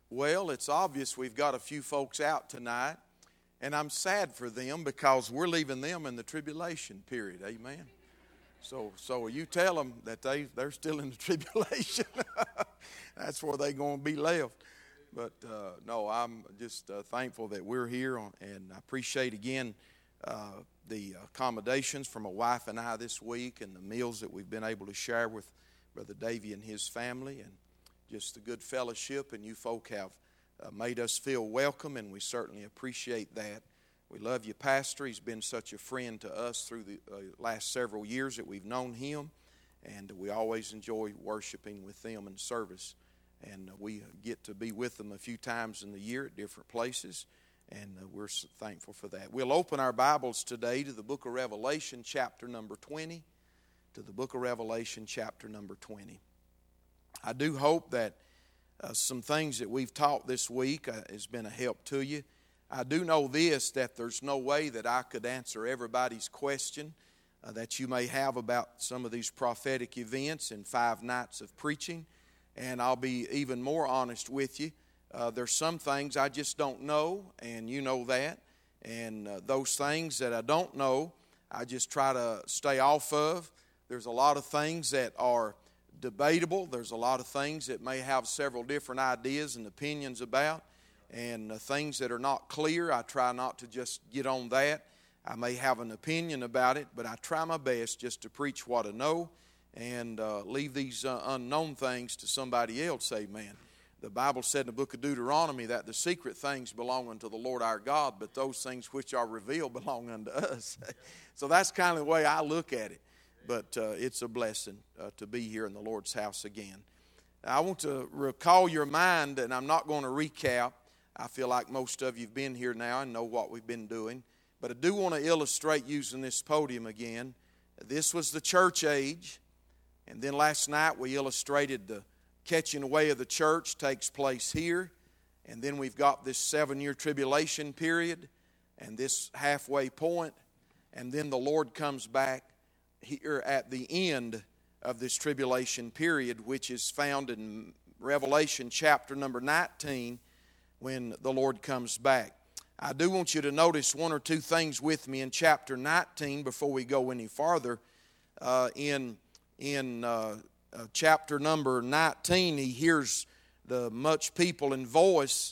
Well, it's obvious we've got a few folks out tonight, and I'm sad for them because we're leaving them in the tribulation period. Amen. So you tell them that they're still in the tribulation. That's where they're going to be left. But no, I'm just thankful that we're here, and I appreciate again the accommodations for my wife and I this week, and the meals that we've been able to share with Brother Davey and his family, and just the good fellowship, and you folk have made us feel welcome, and we certainly appreciate that. We love you, Pastor. He's been such a friend to us through the last several years that we've known him, and we always enjoy worshiping with them in service. And we get to be with them a few times in the year at different places, and we're so thankful for that. We'll open our Bibles today to the book of Revelation, chapter number 20. To the book of Revelation, chapter number 20. I do hope that some things that we've taught this week has been a help to you. I do know this, that there's no way that I could answer everybody's question that you may have about some of these prophetic events in 5 nights of preaching. And I'll be even more honest with you. There's some things I just don't know, and you know that. And those things that I don't know, I just try to stay off of. There's a lot of things that are debatable. There's a lot of things that may have several different ideas and opinions about. And things that are not clear, I try not to just get on that. I may have an opinion about it, but I try my best just to preach what I know and leave these unknown things to somebody else. Amen. The Bible said in the book of Deuteronomy that the secret things belong unto the Lord our God, but those things which are revealed belong unto us. So that's kind of the way I look at it. But it's a blessing to be here in the Lord's house again. Now, I want to recall your mind, and I'm not going to recap. I feel like most of you have been here now and know what we've been doing. But I do want to illustrate using this podium again. This was the church age. And then last night we illustrated the catching away of the church takes place here. And then we've got this 7-year tribulation period and this halfway point. And then the Lord comes back here at the end of this tribulation period, which is found in Revelation chapter number 19 when the Lord comes back. I do want you to notice one or two things with me in chapter 19 before we go any farther. In chapter number 19, he hears the much people in voice,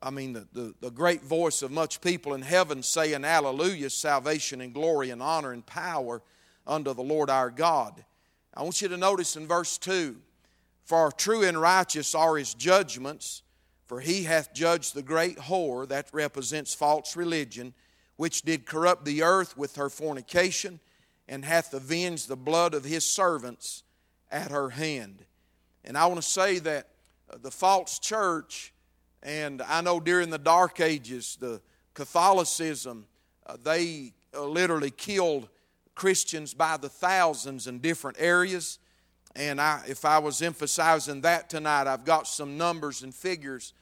the great voice of much people in heaven saying, Hallelujah, salvation and glory and honor and power unto the Lord our God. I want you to notice in verse 2, For true and righteous are his judgments, for he hath judged the great whore, that represents false religion, which did corrupt the earth with her fornication, and hath avenged the blood of his servants at her hand. And I want to say that the false church, and I know during the Dark Ages, the Catholicism, they literally killed Christians by the thousands in different areas. And if I was emphasizing that tonight, I've got some numbers and figures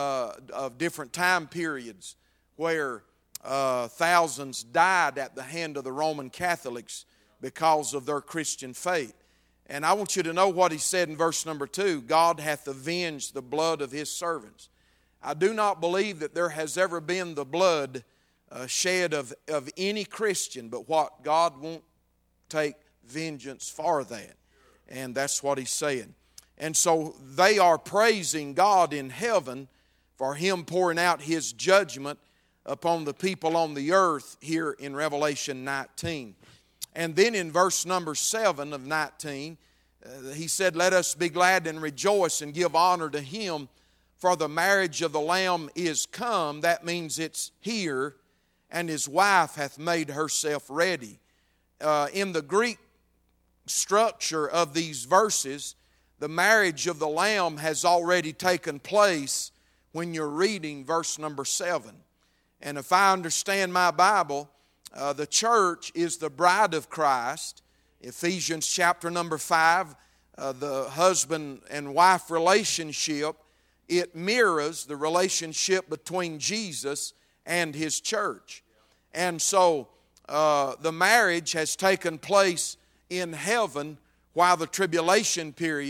of different time periods where thousands died at the hand of the Roman Catholics because of their Christian faith. And I want you to know what he said in verse number 2, God hath avenged the blood of his servants. I do not believe that there has ever been the blood shed of any Christian, but what God won't take vengeance for that. And that's what he's saying. And so they are praising God in heaven for him pouring out his judgment upon the people on the earth here in Revelation 19. And then in verse number 7 of 19, he said, Let us be glad and rejoice and give honor to him, for the marriage of the Lamb is come. That means it's here, and his wife hath made herself ready. In the Greek structure of these verses, the marriage of the Lamb has already taken place when you're reading verse number 7. And if I understand my Bible, the church is the bride of Christ. Ephesians chapter number 5, the husband and wife relationship, it mirrors the relationship between Jesus and his church. And so the marriage has taken place in heaven while the tribulation period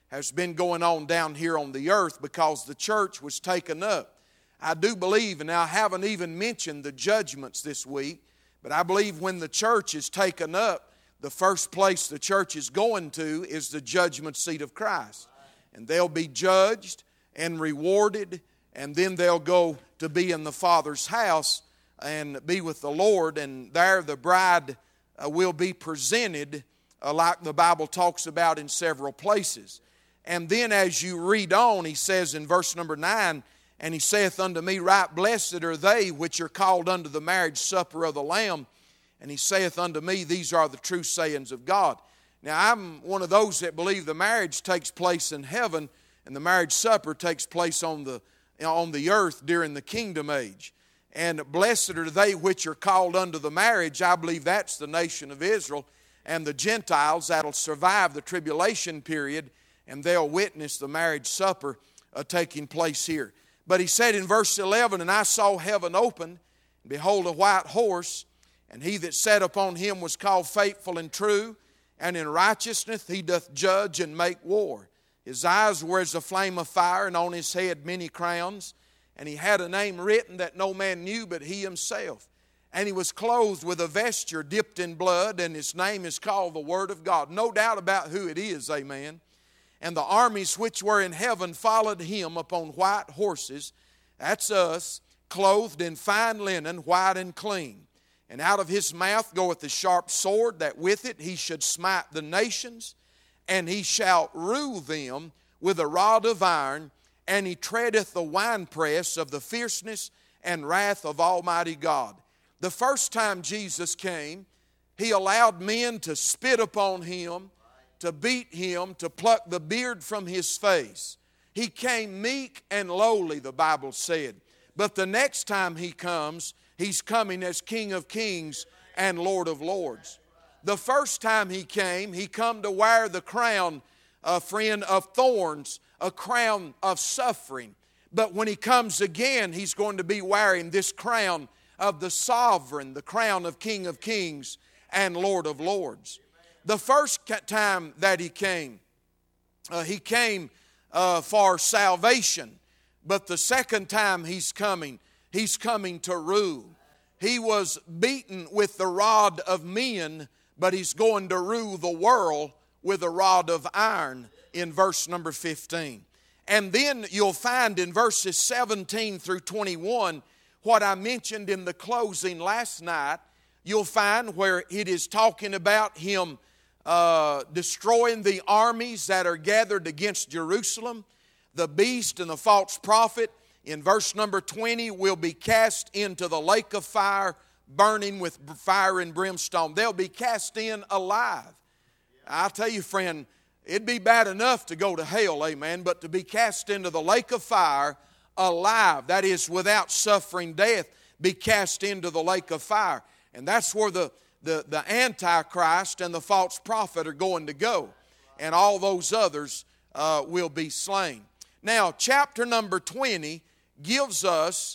has been going on down here on the earth because the church was taken up. I do believe, and I haven't even mentioned the judgments this week, but I believe when the church is taken up, the first place the church is going to is the judgment seat of Christ. And they'll be judged and rewarded, and then they'll go to be in the Father's house and be with the Lord, and there the bride will be presented like the Bible talks about in several places. And then as you read on, he says in verse number 9, and he saith unto me, right blessed are they which are called unto the marriage supper of the Lamb. And he saith unto me, these are the true sayings of God. Now I'm one of those that believe the marriage takes place in heaven, and the marriage supper takes place on the earth during the kingdom age. And blessed are they which are called unto the marriage. I believe that's the nation of Israel and the Gentiles that'll survive the tribulation period, and they'll witness the marriage supper taking place here. But he said in verse 11, and I saw heaven open, and behold a white horse, and he that sat upon him was called Faithful and True, and in righteousness he doth judge and make war. His eyes were as a flame of fire, and on his head many crowns. And he had a name written that no man knew but he himself. And he was clothed with a vesture dipped in blood, and his name is called the Word of God. No doubt about who it is, amen. And the armies which were in heaven followed him upon white horses. That's us, clothed in fine linen, white and clean. And out of his mouth goeth a sharp sword, that with it he should smite the nations, and he shall rule them with a rod of iron, and he treadeth the winepress of the fierceness and wrath of Almighty God. The first time Jesus came, he allowed men to spit upon him, to beat him, to pluck the beard from his face. He came meek and lowly, the Bible said. But the next time he comes, he's coming as King of Kings and Lord of Lords. The first time he came, he come to wear the crown, friend, of thorns, a crown of suffering. But when he comes again, he's going to be wearing this crown of the sovereign, the crown of King of Kings and Lord of Lords. The first time that he came for salvation. But the second time he's coming to rule. He was beaten with the rod of men, but he's going to rule the world with a rod of iron in verse number 15. And then you'll find in verses 17 through 21 what I mentioned in the closing last night. You'll find where it is talking about him destroying the armies that are gathered against Jerusalem. The beast and the false prophet in verse number 20 will be cast into the lake of fire, burning with fire and brimstone. They'll be cast in alive. I'll tell you, friend, it'd be bad enough to go to hell, amen, but to be cast into the lake of fire alive, that is without suffering death, be cast into the lake of fire. And that's where the Antichrist and the false prophet are going to go. And all those others will be slain. Now, chapter number 20 gives us,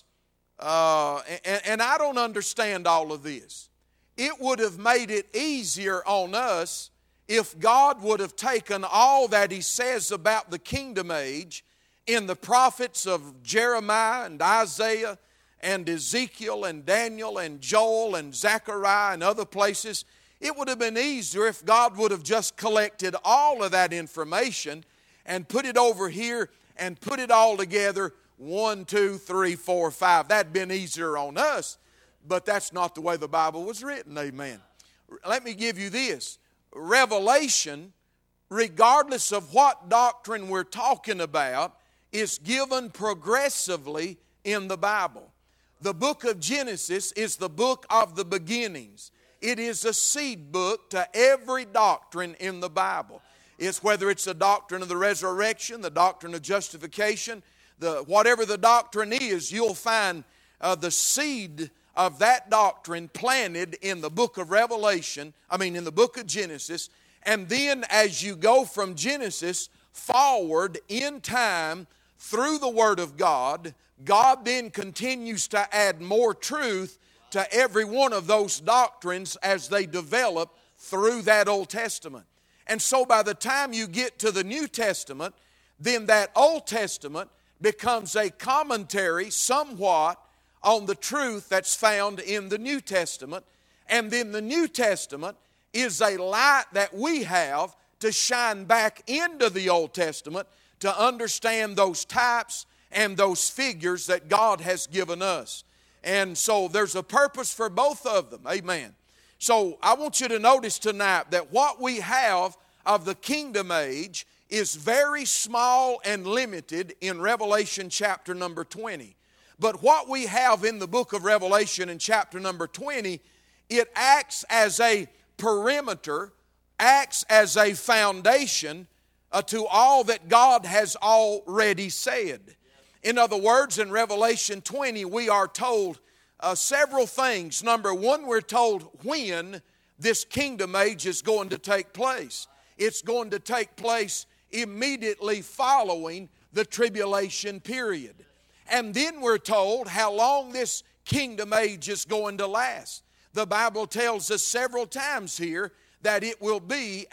and I don't understand all of this. It would have made it easier on us if God would have taken all that He says about the kingdom age in the prophets of Jeremiah and Isaiah and Ezekiel and Daniel and Joel and Zechariah and other places. It would have been easier if God would have just collected all of that information and put it over here and put it all together, 1, 2, 3, 4, 5. That'd been easier on us, but that's not the way the Bible was written, amen. Let me give you this. Revelation, regardless of what doctrine we're talking about, is given progressively in the Bible. The book of Genesis is the book of the beginnings. It is a seed book to every doctrine in the Bible. It's whether it's the doctrine of the resurrection, the doctrine of justification, whatever the doctrine is, you'll find the seed of that doctrine planted in the book of in the book of Genesis. And then as you go from Genesis forward in time through the Word of God, God then continues to add more truth to every one of those doctrines as they develop through that Old Testament. And so by the time you get to the New Testament, then that Old Testament becomes a commentary somewhat on the truth that's found in the New Testament. And then the New Testament is a light that we have to shine back into the Old Testament to understand those types and those figures that God has given us. And so there's a purpose for both of them. Amen. So I want you to notice tonight that what we have of the kingdom age is very small and limited in Revelation chapter number 20. But what we have in the book of Revelation in chapter number 20, it acts as a perimeter, acts as a foundation to all that God has already said. In other words, in Revelation 20, we are told several things. Number one, we're told when this kingdom age is going to take place. It's going to take place immediately following the tribulation period. And then we're told how long this kingdom age is going to last. The Bible tells us several times here that it will be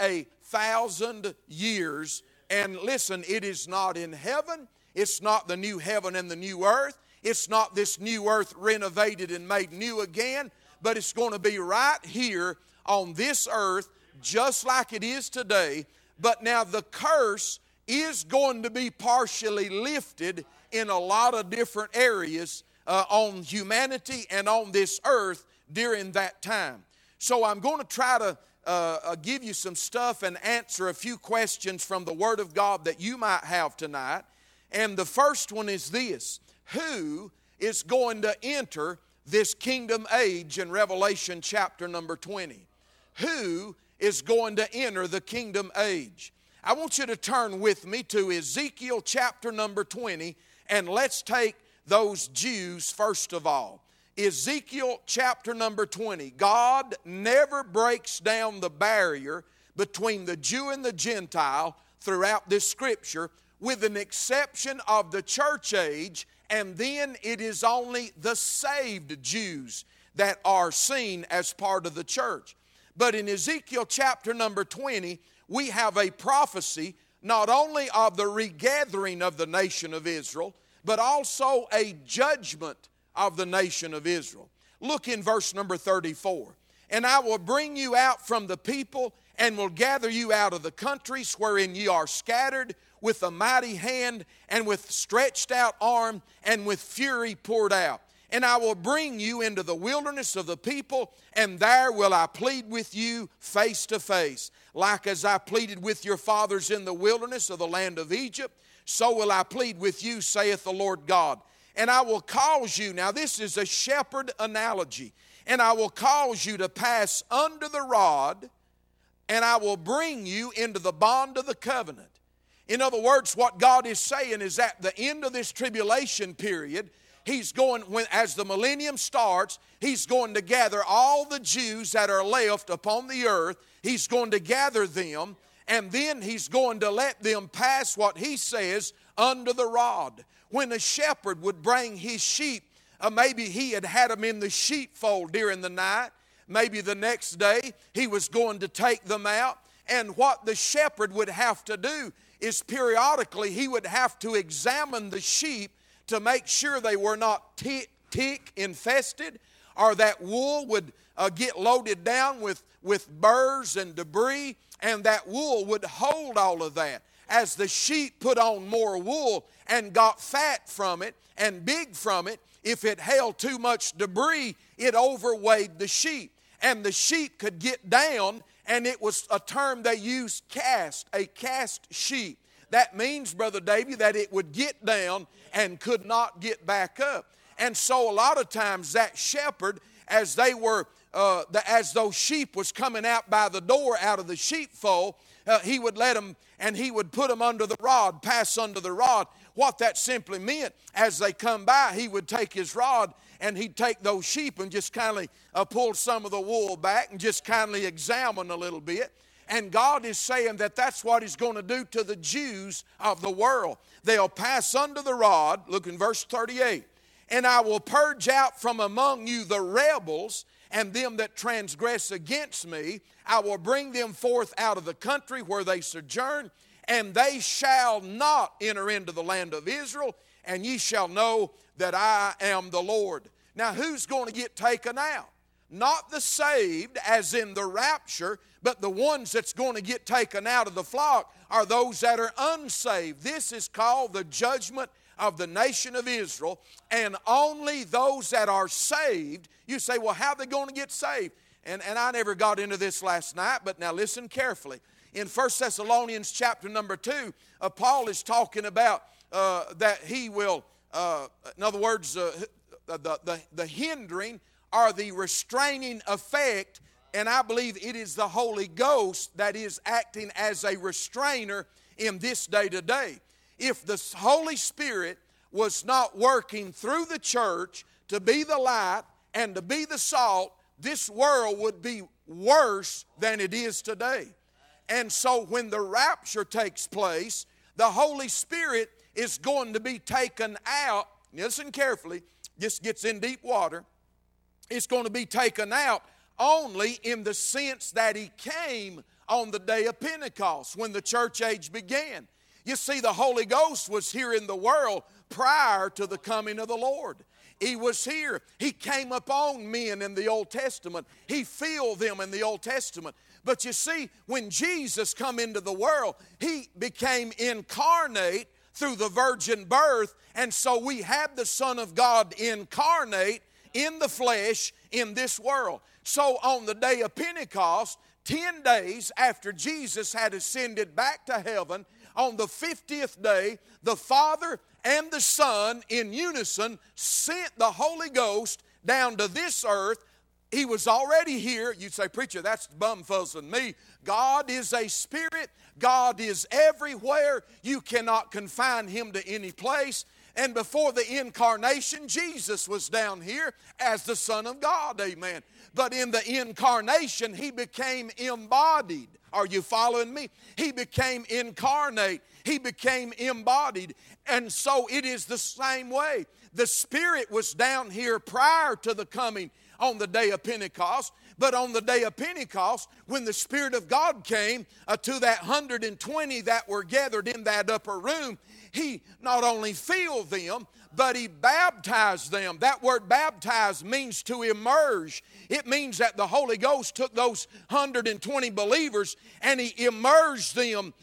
1,000 years. And listen, it is not in heaven. It's not the new heaven and the new earth. It's not this new earth renovated and made new again. But it's going to be right here on this earth just like it is today. But now the curse is going to be partially lifted in a lot of different areas on humanity and on this earth during that time. So I'm going to try to give you some stuff and answer a few questions from the Word of God that you might have tonight. And the first one is this: who is going to enter this kingdom age in Revelation chapter number 20? Who is going to enter the kingdom age? I want you to turn with me to Ezekiel chapter number 20, and let's take those Jews first of all. Ezekiel chapter number 20. God never breaks down the barrier between the Jew and the Gentile throughout this scripture, with an exception of the church age, and then it is only the saved Jews that are seen as part of the church. But in Ezekiel chapter number 20, we have a prophecy not only of the regathering of the nation of Israel, but also a judgment of the nation of Israel. Look in verse number 34. And I will bring you out from the people, and will gather you out of the countries wherein ye are scattered, with a mighty hand, and with stretched out arm, and with fury poured out. And I will bring you into the wilderness of the people, and there will I plead with you face to face. Like as I pleaded with your fathers in the wilderness of the land of Egypt, so will I plead with you, saith the Lord God. And I will cause you, now this is a shepherd analogy, and I will cause you to pass under the rod, and I will bring you into the bond of the covenant. In other words, what God is saying is at the end of this tribulation period, He's going, as the millennium starts, He's going to gather all the Jews that are left upon the earth. He's going to gather them, and then He's going to let them pass what He says under the rod. When a shepherd would bring his sheep, maybe he had them in the sheepfold during the night. Maybe the next day he was going to take them out. And what the shepherd would have to do is periodically he would have to examine the sheep to make sure they were not tick infested, or that wool would get loaded down with burrs and debris, and that wool would hold all of that. As the sheep put on more wool and got fat from it and big from it, if it held too much debris, it overweighed the sheep. And the sheep could get down, and it was a term they used, a cast sheep. That means, Brother Davey, that it would get down and could not get back up. And so a lot of times that shepherd, as those sheep was coming out by the door out of the sheepfold, he would let them, and he would put them under the rod, pass under the rod. What that simply meant, as they come by, he would take his rod and he'd take those sheep and just kindly pull some of the wool back and just kindly examine a little bit. And God is saying that that's what He's going to do to the Jews of the world. They'll pass under the rod, look in verse 38, And I will purge out from among you the rebels and them that transgress against me. I will bring them forth out of the country where they sojourn, and they shall not enter into the land of Israel, and ye shall know that I am the Lord. Now, who's going to get taken out? Not the saved, as in the rapture, but the ones that's going to get taken out of the flock are those that are unsaved. This is called the judgment of the nation of Israel, and only those that are saved. You say, well, how are they going to get saved? And I never got into this last night, but now listen carefully. In 1 Thessalonians chapter number 2, Paul is talking about that he will, in other words, the hindering or the restraining effect, and I believe it is the Holy Ghost that is acting as a restrainer in this day to day. If the Holy Spirit was not working through the church to be the light and to be the salt, this world would be worse than it is today. And so when the rapture takes place, the Holy Spirit is going to be taken out. Listen carefully, this gets in deep water. It's going to be taken out only in the sense that He came on the day of Pentecost when the church age began. You see, the Holy Ghost was here in the world prior to the coming of the Lord. He was here. He came upon men in the Old Testament. He filled them in the Old Testament. But you see, when Jesus come into the world, He became incarnate through the virgin birth. And so we have the Son of God incarnate in the flesh in this world. So on the day of Pentecost, 10 days after Jesus had ascended back to heaven, on the 50th day, the Father and the Son in unison sent the Holy Ghost down to this earth. He was already here. You'd say, preacher, that's bumfuzzling me. God is a spirit. God is everywhere. You cannot confine Him to any place. And before the incarnation, Jesus was down here as the Son of God. Amen. But in the incarnation, He became embodied. Are you following me? He became incarnate. He became embodied. And so it is the same way. The Spirit was down here prior to the coming on the day of Pentecost. But on the day of Pentecost, when the Spirit of God came to that 120 that were gathered in that upper room, He not only filled them, but He baptized them. That word baptize means to immerse. It means that the Holy Ghost took those 120 believers and He immersed them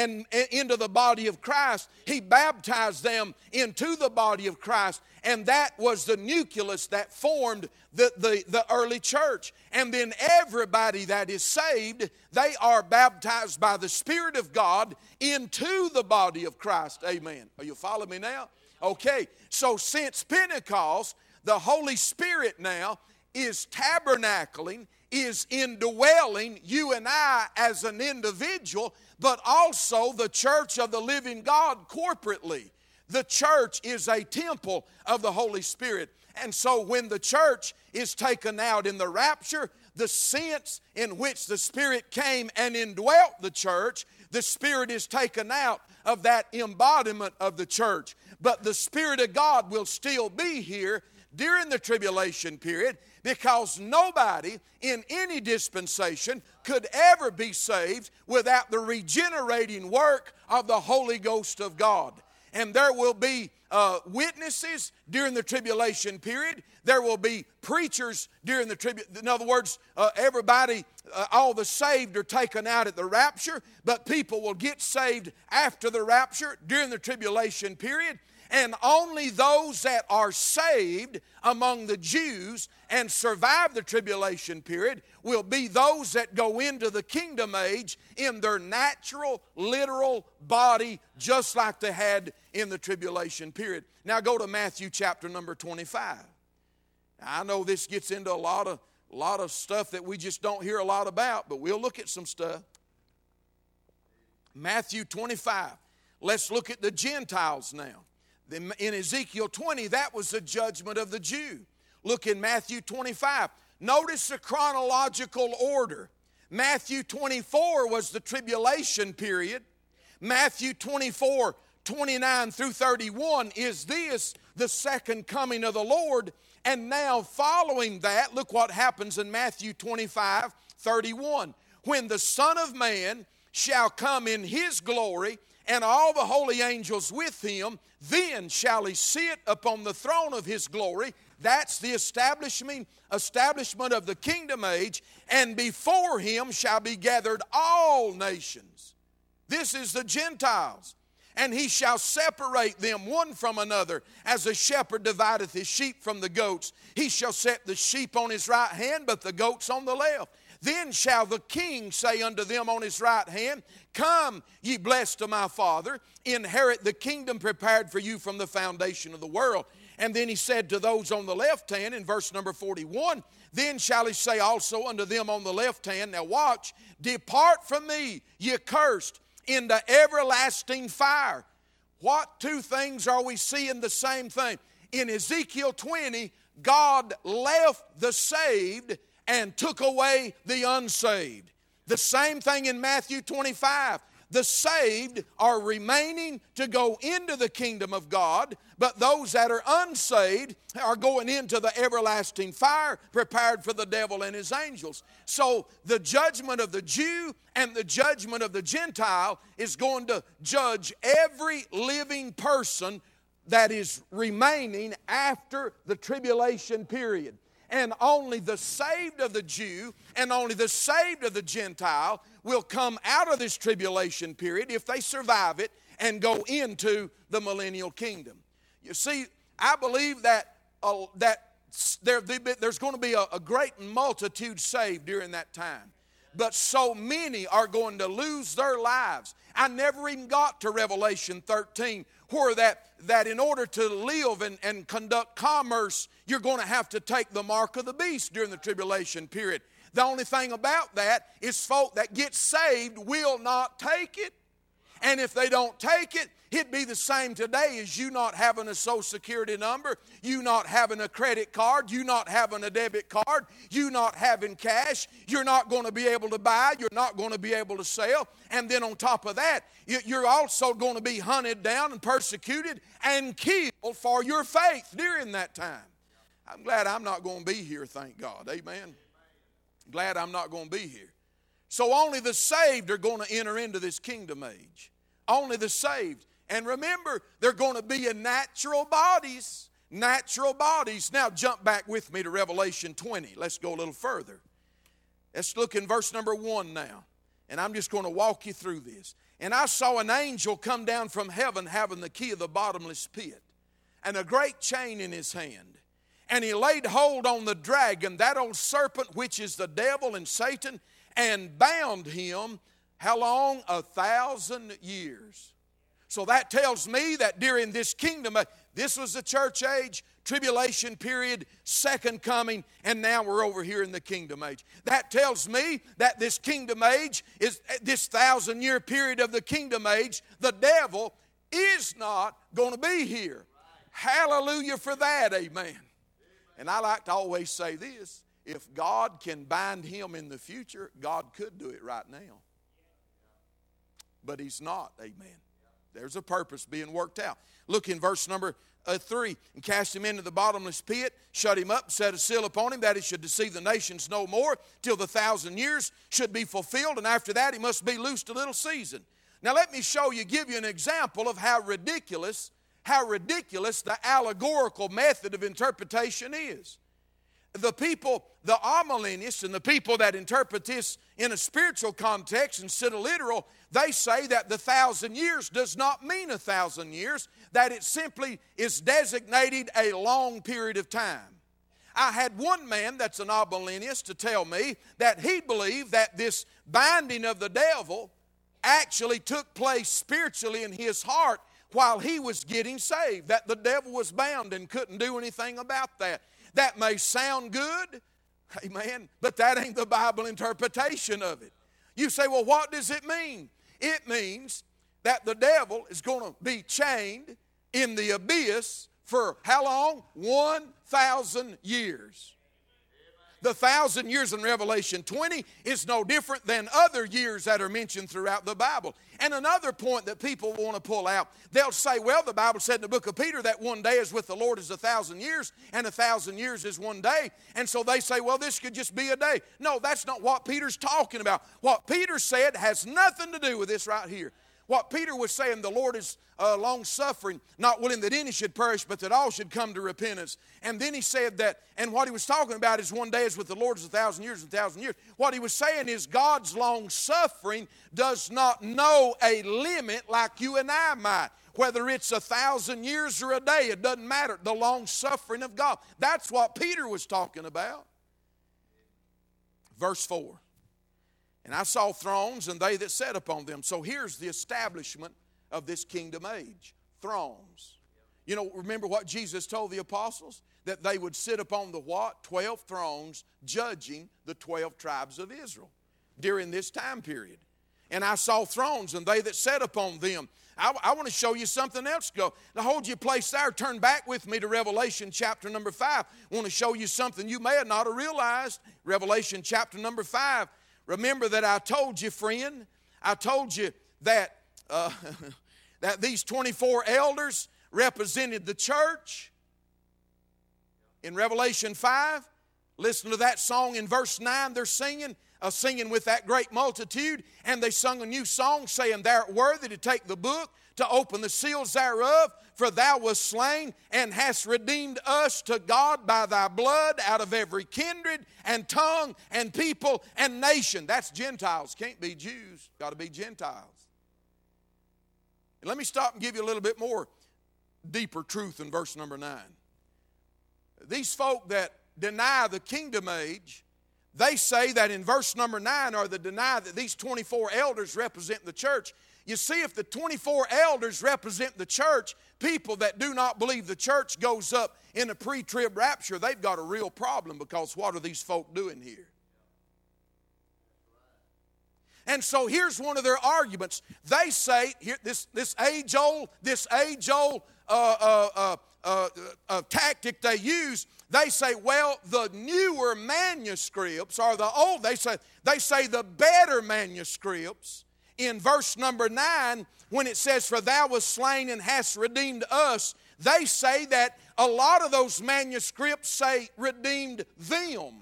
into the body of Christ. He baptized them into the body of Christ. And that was the nucleus that formed the early church. And then everybody that is saved, they are baptized by the Spirit of God into the body of Christ. Amen. Are you following me now? Okay, so since Pentecost, the Holy Spirit now is tabernacling, is indwelling you and I as an individual, but also the church of the living God corporately. The church is a temple of the Holy Spirit. And so when the church is taken out in the rapture, the sense in which the Spirit came and indwelt the church, the Spirit is taken out of that embodiment of the church. But the Spirit of God will still be here during the tribulation period, because nobody in any dispensation could ever be saved without the regenerating work of the Holy Ghost of God. And there will be witnesses during the tribulation period. There will be preachers during the tribulation. In other words, everybody, all the saved are taken out at the rapture, but people will get saved after the rapture during the tribulation period. And only those that are saved among the Jews and survive the tribulation period will be those that go into the kingdom age in their natural, literal body, just like they had in the tribulation period. Now go to Matthew chapter number 25. Now, I know this gets into a lot of stuff that we just don't hear a lot about, but we'll look at some stuff. Matthew 25. Let's look at the Gentiles now. In Ezekiel 20, that was the judgment of the Jew. Look in Matthew 25. Notice the chronological order. Matthew 24 was the tribulation period. Matthew 24, 29 through 31 is this, the second coming of the Lord. And now following that, look what happens in Matthew 25:31. When the Son of Man shall come in His glory, and all the holy angels with Him, then shall He sit upon the throne of His glory. That's the establishment of the kingdom age. And before Him shall be gathered all nations. This is the Gentiles. And He shall separate them one from another, as a shepherd divideth his sheep from the goats. He shall set the sheep on His right hand, but the goats on the left. Then shall the King say unto them on His right hand, Come, ye blessed of my Father, inherit the kingdom prepared for you from the foundation of the world. And then He said to those on the left hand, in verse number 41, Then shall He say also unto them on the left hand, now watch, Depart from me, ye cursed, into everlasting fire. What two things are we seeing the same thing? In Ezekiel 20, God left the saved and took away the unsaved. The same thing in Matthew 25. The saved are remaining to go into the kingdom of God, but those that are unsaved are going into the everlasting fire prepared for the devil and his angels. So the judgment of the Jew and the judgment of the Gentile is going to judge every living person that is remaining after the tribulation period. And only the saved of the Jew and only the saved of the Gentile will come out of this tribulation period, if they survive it, and go into the millennial kingdom. You see, I believe that there's going to be a great multitude saved during that time. But so many are going to lose their lives. I never even got to Revelation 13, where that in order to live and conduct commerce, you're going to have to take the mark of the beast during the tribulation period. The only thing about that is folk that get saved will not take it. And if they don't take it, it'd be the same today as you not having a Social Security number, you not having a credit card, you not having a debit card, you not having cash. You're not going to be able to buy, you're not going to be able to sell. And then on top of that, you're also going to be hunted down and persecuted and killed for your faith during that time. I'm glad I'm not going to be here, thank God. Amen. Glad I'm not going to be here. So only the saved are going to enter into this kingdom age. Only the saved. And remember, they're going to be in natural bodies. Natural bodies. Now jump back with me to Revelation 20. Let's go a little further. Let's look in verse number 1 now. And I'm just going to walk you through this. And I saw an angel come down from heaven having the key of the bottomless pit and a great chain in his hand. And he laid hold on the dragon, that old serpent which is the devil and Satan, and bound him, how long? 1,000 years. So that tells me that during this kingdom, this was the church age, tribulation period, second coming, and now we're over here in the kingdom age. That tells me that this kingdom age is this 1,000-year period of the kingdom age. The devil is not going to be here. Hallelujah for that, amen. And I like to always say this, if God can bind him in the future, God could do it right now. But He's not, amen. There's a purpose being worked out. Look in verse number 3. And cast him into the bottomless pit, shut him up, set a seal upon him, that he should deceive the nations no more, till the 1,000 years should be fulfilled. And after that he must be loosed a little season. Now let me give you an example of how ridiculous the allegorical method of interpretation is. The people, the amillennialists and the people that interpret this in a spiritual context instead of literal, they say that the 1,000 years does not mean 1,000 years, that it simply is designated a long period of time. I had one man that's an amillennialist to tell me that he believed that this binding of the devil actually took place spiritually in his heart while he was getting saved, that the devil was bound and couldn't do anything about that. That may sound good, amen, but that ain't the Bible interpretation of it. You say, well, what does it mean? It means that the devil is going to be chained in the abyss for how long? 1,000 years. The 1,000 years in Revelation 20 is no different than other years that are mentioned throughout the Bible. And another point that people want to pull out, they'll say, well, the Bible said in the book of Peter that one day is with the Lord is 1,000 years, and 1,000 years is one day. And so they say, well, this could just be a day. No, that's not what Peter's talking about. What Peter said has nothing to do with this right here. What Peter was saying, the Lord is long-suffering, not willing that any should perish, but that all should come to repentance. And then he said that, and what he was talking about is one day is with the Lord is 1,000 years, 1,000 years. What he was saying is God's long-suffering does not know a limit like you and I might. Whether it's 1,000 years or a day, it doesn't matter. The long-suffering of God. That's what Peter was talking about. Verse 4. And I saw thrones and they that sat upon them. So here's the establishment of this kingdom age. Thrones. You know, remember what Jesus told the apostles? That they would sit upon the what? 12 thrones judging the 12 tribes of Israel during this time period. And I saw thrones and they that sat upon them. I want to show you something else. Now hold your place there. Turn back with me to Revelation chapter number 5. I want to show you something you may have not have realized. Revelation chapter number 5. Remember that I told you, friend, I told you that, that these 24 elders represented the church. In Revelation 5, listen to that song in verse 9, they're singing with that great multitude, and they sung a new song saying, thou art worthy to take the book, to open the seals thereof, for thou wast slain and hast redeemed us to God by thy blood out of every kindred and tongue and people and nation. That's Gentiles. Can't be Jews. Got to be Gentiles. And let me stop and give you a little bit more deeper truth in verse number 9. These folk that deny the kingdom age, they say that in verse number 9, or they deny that these 24 elders represent the church. You see, if the 24 elders represent the church, people that do not believe the church goes up in a pre-trib rapture, they've got a real problem, because what are these folk doing here? And so here's one of their arguments. They say, here, this age-old tactic they use, they say, well, the newer manuscripts, or the old, they say the better manuscripts, in verse number 9, when it says, for thou wast slain and hast redeemed us, they say that a lot of those manuscripts say redeemed them.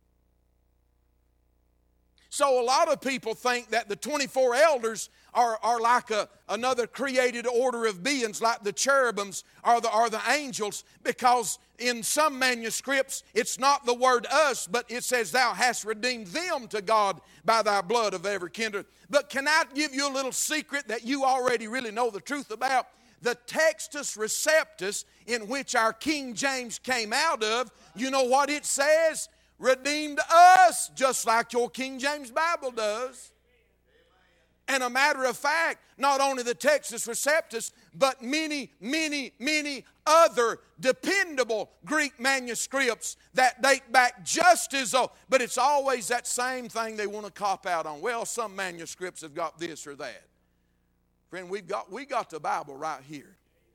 So a lot of people think that the 24 elders are like another created order of beings, like the cherubims or the angels, because in some manuscripts it's not the word us, but it says thou hast redeemed them to God by thy blood of every kindred. But can I give you a little secret that you already really know the truth about? The Textus Receptus, in which our King James came out of, you know what it says? Redeemed us, just like your King James Bible does. And a matter of fact, not only the Textus Receptus, but many, many, many other dependable Greek manuscripts that date back just as old. But it's always that same thing they want to cop out on. Well, some manuscripts have got this or that. Friend, we got the Bible right here.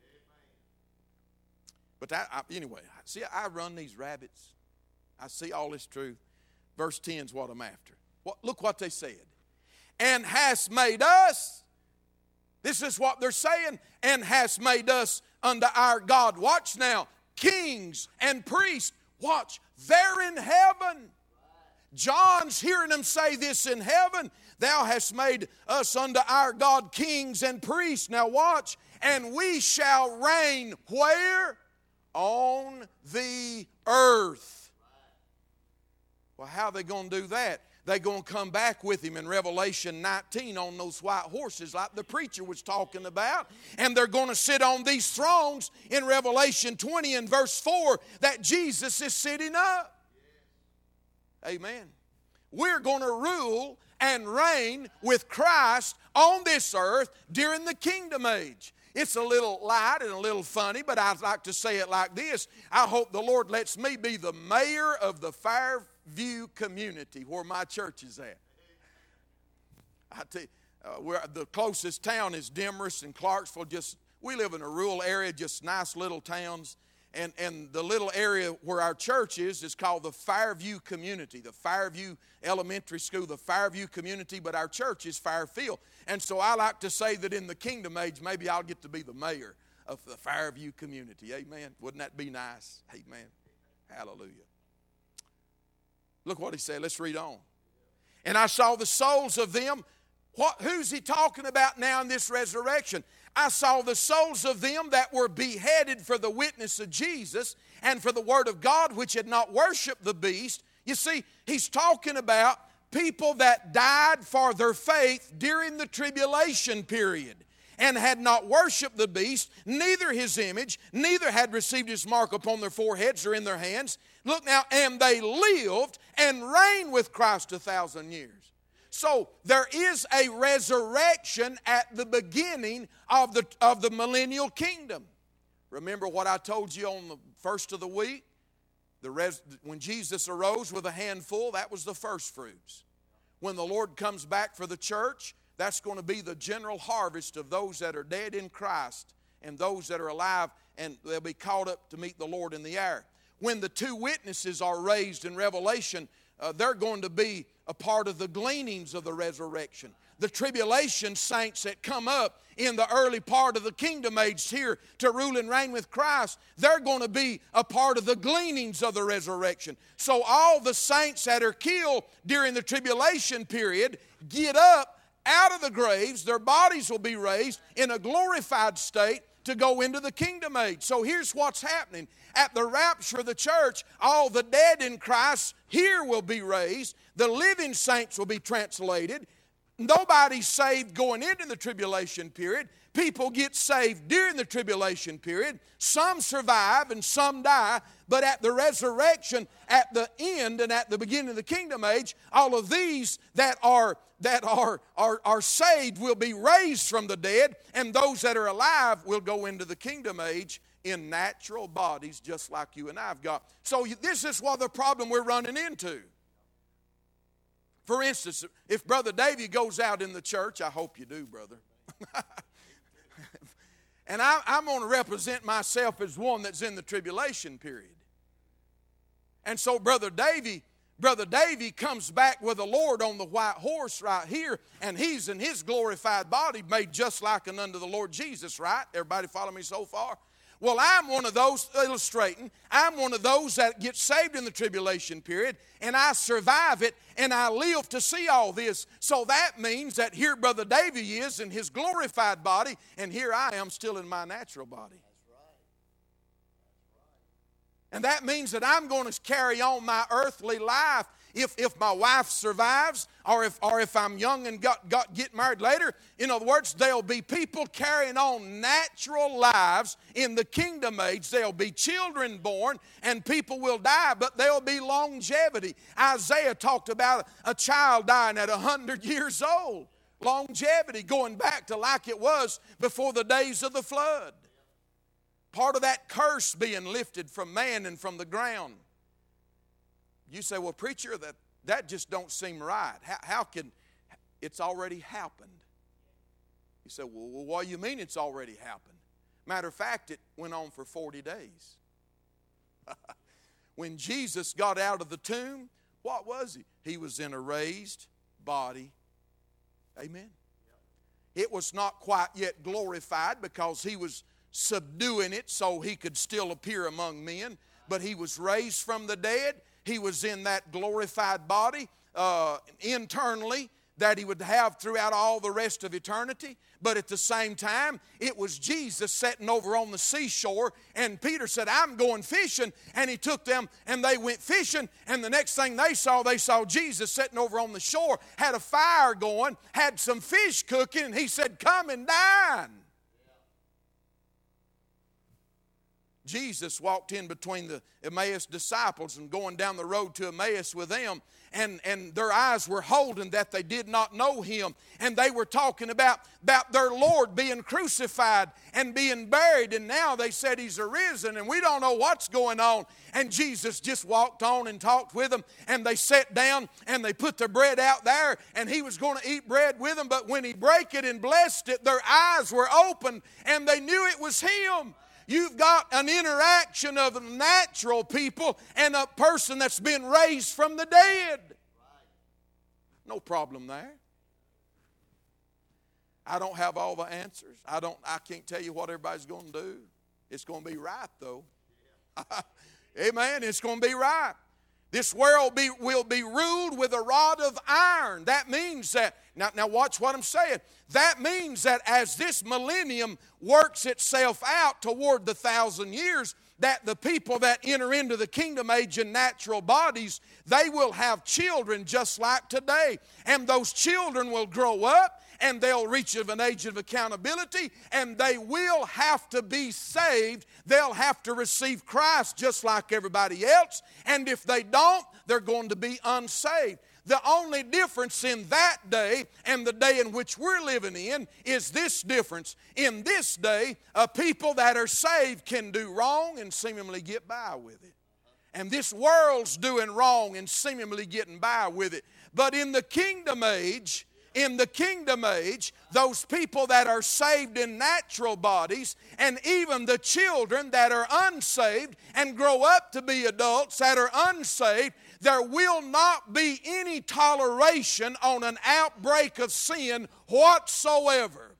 But anyway, see, I run these rabbits. I see all this truth. Verse 10 is what I'm after. Look what they said. And hast made us, this is what they're saying, and hast made us unto our God. Watch now, kings and priests. Watch, they're in heaven. John's hearing them say this in heaven. Thou hast made us unto our God kings and priests. Now watch, and we shall reign where? On the earth. Well, how are they going to do that? They're going to come back with him in Revelation 19 on those white horses like the preacher was talking about. And they're going to sit on these thrones in Revelation 20 and verse 4 that Jesus is sitting up. Amen. We're going to rule and reign with Christ on this earth during the kingdom age. It's a little light and a little funny, but I'd like to say it like this. I hope the Lord lets me be the mayor of the Fairview community where my church is at. I tell you, the closest town is Demorest and Clarksville. We live in a rural area, just nice little towns. And the little area where our church is called the Fireview Community, the Fireview Elementary School, the Fireview Community, but our church is Firefield. And so I like to say that in the kingdom age, maybe I'll get to be the mayor of the Fireview Community. Amen. Wouldn't that be nice? Amen. Hallelujah. Look what he said. Let's read on. And I saw the souls of them. Who's he talking about now in this resurrection? I saw the souls of them that were beheaded for the witness of Jesus and for the word of God, which had not worshipped the beast. You see, he's talking about people that died for their faith during the tribulation period and had not worshipped the beast, neither his image, neither had received his mark upon their foreheads or in their hands. Look now, and they lived and reigned with Christ 1,000 years. So there is a resurrection at the beginning of the millennial kingdom. Remember what I told you on the first of the week? When Jesus arose with a handful, that was the first fruits. When the Lord comes back for the church, that's going to be the general harvest of those that are dead in Christ and those that are alive, and they'll be caught up to meet the Lord in the air. When the two witnesses are raised in Revelation, they're going to be a part of the gleanings of the resurrection. The tribulation saints that come up in the early part of the kingdom age here to rule and reign with Christ, they're going to be a part of the gleanings of the resurrection. So all the saints that are killed during the tribulation period get up out of the graves. Their bodies will be raised in a glorified state to go into the kingdom age. So here's what's happening. At the rapture of the church, all the dead in Christ here will be raised. The living saints will be translated. Nobody's saved going into the tribulation period. People get saved during the tribulation period. Some survive and some die. But at the resurrection, at the end and at the beginning of the kingdom age, all of these that are saved will be raised from the dead, and those that are alive will go into the kingdom age in natural bodies just like you and I've got. So this is what the problem we're running into. For instance, if Brother Davy goes out in the church, I hope you do, brother. And I'm going to represent myself as one that's in the tribulation period. And so Brother Davy comes back with the Lord on the white horse right here, and he's in his glorified body made just like and unto the Lord Jesus, right? Everybody follow me so far? Well, I'm one of those, illustrating, I'm one of those that get saved in the tribulation period, and I survive it, and I live to see all this. So that means that here Brother Davy is in his glorified body, and here I am still in my natural body. And that means that I'm going to carry on my earthly life. If my wife survives, or if I'm young and get married later, in other words, there'll be people carrying on natural lives in the kingdom age. There'll be children born, and people will die, but there'll be longevity. Isaiah talked about a child dying at 100 years old. Longevity, going back to like it was before the days of the flood. Part of that curse being lifted from man and from the ground. You say, well, preacher, that just don't seem right. How can, it's already happened. You say, well, what do you mean it's already happened? Matter of fact, it went on for 40 days. When Jesus got out of the tomb, what was he? He was in a raised body. Amen. It was not quite yet glorified because he was subduing it so he could still appear among men. But he was raised from the dead. He was in that glorified body internally that he would have throughout all the rest of eternity. But at the same time, it was Jesus sitting over on the seashore, and Peter said, I'm going fishing, and he took them, and they went fishing, and the next thing they saw Jesus sitting over on the shore, had a fire going, had some fish cooking, and he said, come and dine. Jesus walked in between the Emmaus disciples and going down the road to Emmaus with them, and their eyes were holding that they did not know him, and they were talking about their Lord being crucified and being buried, and now they said he's arisen, and we don't know what's going on. And Jesus just walked on and talked with them, and they sat down, and they put the bread out there, and he was going to eat bread with them, but when he broke it and blessed it, their eyes were open, and they knew it was him. you've got an interaction of natural people and a person that's been raised from the dead. No problem there. I don't have all the answers. I can't tell you what everybody's going to do. It's going to be right, though. Amen. It's going to be right. This world will be ruled with a rod of iron. That means that, now watch what I'm saying. That means that as this millennium works itself out toward the 1,000 years, that the people that enter into the kingdom age in natural bodies, they will have children just like today. And those children will grow up, and they'll reach an age of accountability, and they will have to be saved. They'll have to receive Christ just like everybody else, and if they don't, they're going to be unsaved. The only difference in that day and the day in which we're living in is this difference. In this day, people that are saved can do wrong and seemingly get by with it. And this world's doing wrong and seemingly getting by with it. But in the kingdom age, those people that are saved in natural bodies, and even the children that are unsaved and grow up to be adults that are unsaved, there will not be any toleration on an outbreak of sin whatsoever.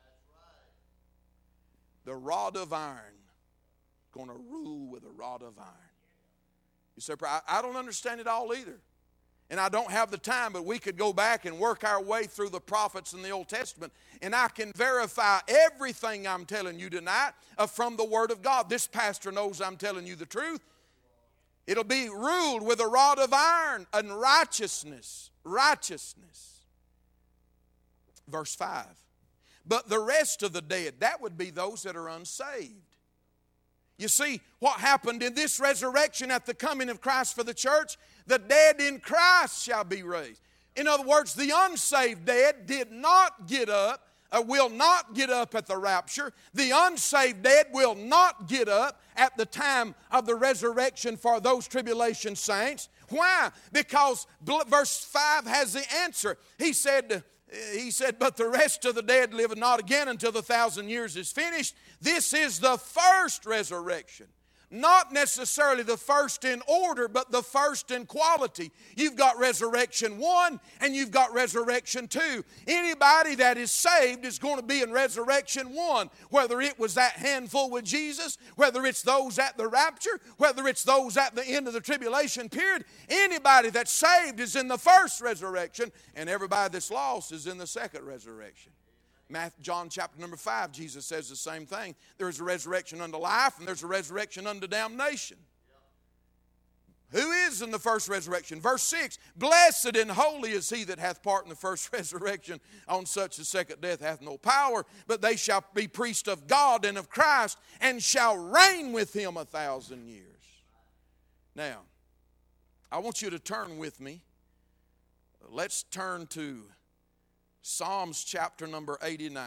The rod of iron, going to rule with a rod of iron. You say, I don't understand it all either. And I don't have the time, but we could go back and work our way through the prophets in the Old Testament, and I can verify everything I'm telling you tonight from the Word of God. This pastor knows I'm telling you the truth. It'll be ruled with a rod of iron and righteousness. Righteousness. Verse 5. But the rest of the dead, that would be those that are unsaved. You see, what happened in this resurrection at the coming of Christ for the church, the dead in Christ shall be raised. In other words, the unsaved dead did not get up, will not get up at the rapture. The unsaved dead will not get up at the time of the resurrection for those tribulation saints. Why? Because verse 5 has the answer. He said, but the rest of the dead live not again until the 1,000 years is finished. This is the first resurrection. Not necessarily the first in order, but the first in quality. You've got resurrection 1 and you've got resurrection 2. Anybody that is saved is going to be in resurrection 1. Whether it was that handful with Jesus, whether it's those at the rapture, whether it's those at the end of the tribulation period, anybody that's saved is in the first resurrection, and everybody that's lost is in the second resurrection. John chapter number 5, Jesus says the same thing. There is a resurrection unto life, and there's a resurrection unto damnation. Who is in the first resurrection? Verse 6, blessed and holy is he that hath part in the first resurrection. On such the second death hath no power, but they shall be priests of God and of Christ, and shall reign with him 1,000 years. Now, I want you to turn with me. Let's turn to Psalms chapter number 89.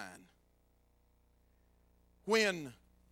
When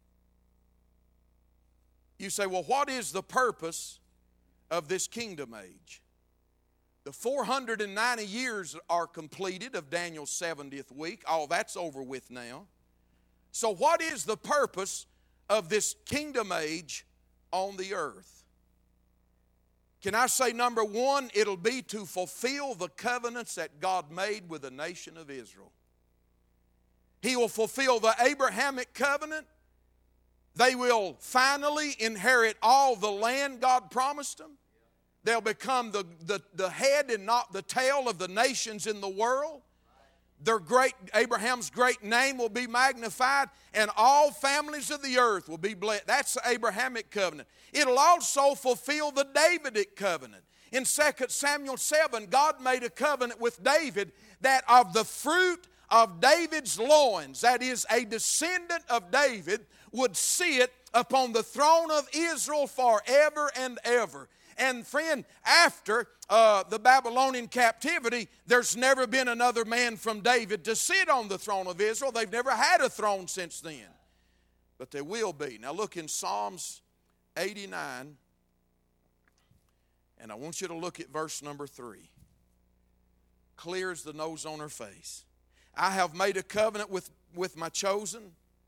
you say, well, what is the purpose of this kingdom age? The 490 years are completed of Daniel's 70th week. All that's over with now. So what is the purpose of this kingdom age on the earth? Can I say, number 1, it'll be to fulfill the covenants that God made with the nation of Israel. He will fulfill the Abrahamic covenant. They will finally inherit all the land God promised them. They'll become the head and not the tail of the nations in the world. Abraham's great name will be magnified, and all families of the earth will be blessed. That's the Abrahamic covenant. It'll also fulfill the Davidic covenant. In 2 Samuel 7, God made a covenant with David that of the fruit of David's loins, that is, a descendant of David, would sit upon the throne of Israel forever and ever. And friend, after the Babylonian captivity, there's never been another man from David to sit on the throne of Israel. They've never had a throne since then. But there will be. Now look in Psalms 89, and I want you to look at verse number 3. Clear as the nose on her face. I have made a covenant with my chosen.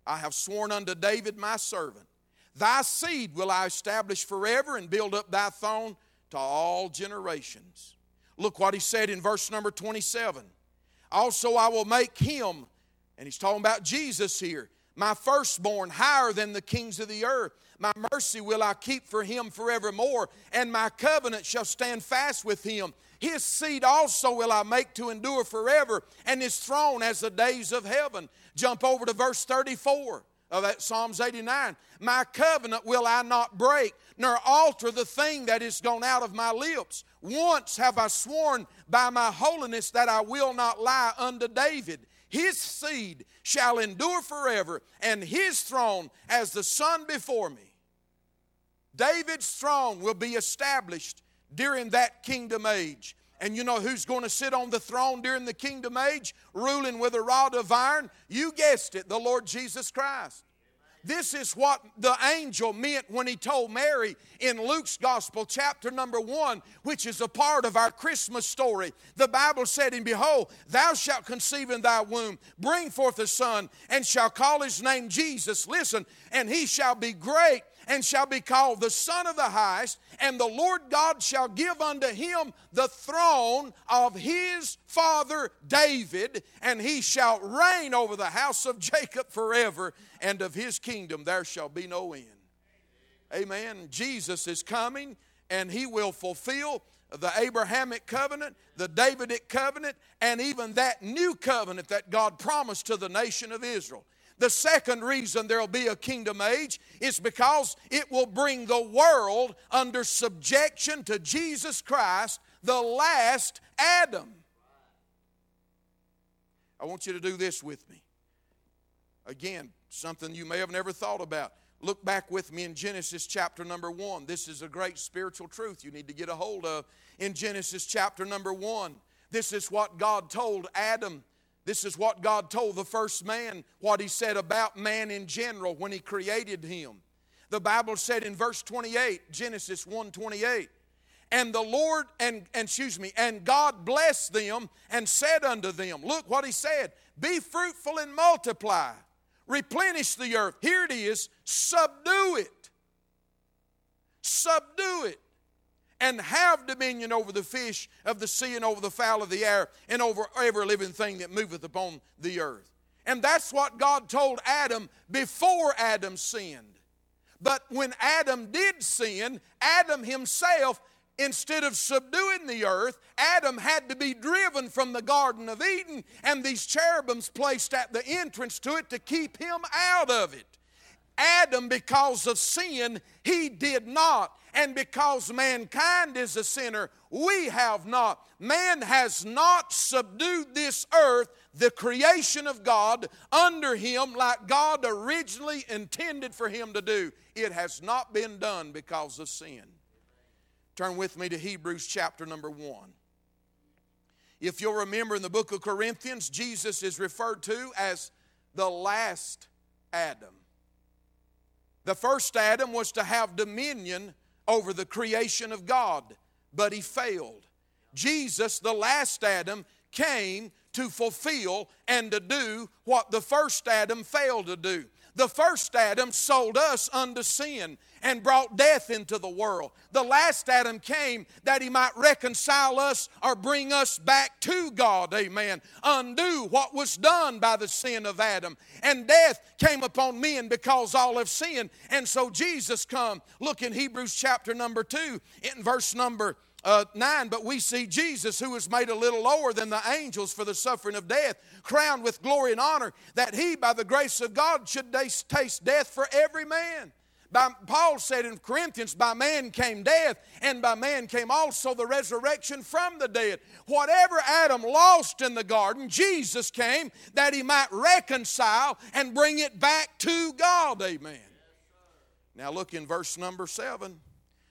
I have sworn unto David my servant, thy seed will I establish forever and build up thy throne to all generations. Look what he said in verse number 27. Also I will make him, and he's talking about Jesus here, my firstborn higher than the kings of the earth. My mercy will I keep for him forevermore, and my covenant shall stand fast with him. His seed also will I make to endure forever, and his throne as the days of heaven. Jump over to verse 34 of that Psalms 89. My covenant will I not break, nor alter the thing that is gone out of my lips. Once have I sworn by my holiness that I will not lie unto David. His seed shall endure forever, and his throne as the sun before me. David's throne will be established during that kingdom age. And you know who's going to sit on the throne during the kingdom age, ruling with a rod of iron? You guessed it, the Lord Jesus Christ. This is what the angel meant when he told Mary in Luke's Gospel, chapter number 1, which is a part of our Christmas story. The Bible said, and behold, thou shalt conceive in thy womb, bring forth a son, and shall call his name Jesus. Listen, and he shall be great, and shall be called the Son of the Highest, and the Lord God shall give unto him the throne of his father David, and he shall reign over the house of Jacob forever, and of his kingdom there shall be no end. Amen. Jesus is coming, and he will fulfill the Abrahamic covenant, the Davidic covenant, and even that new covenant that God promised to the nation of Israel. The second reason there will be a kingdom age is because it will bring the world under subjection to Jesus Christ, the last Adam. I want you to do this with me. Again, something you may have never thought about. Look back with me in Genesis chapter number 1. This is a great spiritual truth you need to get a hold of. In Genesis chapter number 1, this is what God told Adam. This is what God told the first man, what he said about man in general when he created him. The Bible said in verse 28, Genesis 1:28, and the Lord, and God blessed them and said unto them, look what he said, be fruitful and multiply, replenish the earth. Here it is, subdue it. Subdue it. And have dominion over the fish of the sea and over the fowl of the air and over every living thing that moveth upon the earth. And that's what God told Adam before Adam sinned. But when Adam did sin, Adam himself, instead of subduing the earth, Adam had to be driven from the Garden of Eden, and these cherubims placed at the entrance to it to keep him out of it. Adam, because of sin, he did not. And because mankind is a sinner, we have not. Man has not subdued this earth, the creation of God, under him like God originally intended for him to do. It has not been done because of sin. Turn with me to Hebrews chapter number 1. If you'll remember in the book of Corinthians, Jesus is referred to as the last Adam. The first Adam was to have dominion over the creation of God, but he failed. Jesus, the last Adam, came to fulfill and to do what the first Adam failed to do. The first Adam sold us unto sin and brought death into the world. The last Adam came that he might reconcile us or bring us back to God, amen. Undo what was done by the sin of Adam. And death came upon men because all have sinned. And so Jesus come. Look in Hebrews chapter number 2 in verse number 9, but we see Jesus, who was made a little lower than the angels for the suffering of death, crowned with glory and honor, that he, by the grace of God, should taste death for every man. Paul said in Corinthians, by man came death, and by man came also the resurrection from the dead. Whatever Adam lost in the garden, Jesus came that he might reconcile and bring it back to God. Amen. Now look in verse number 7.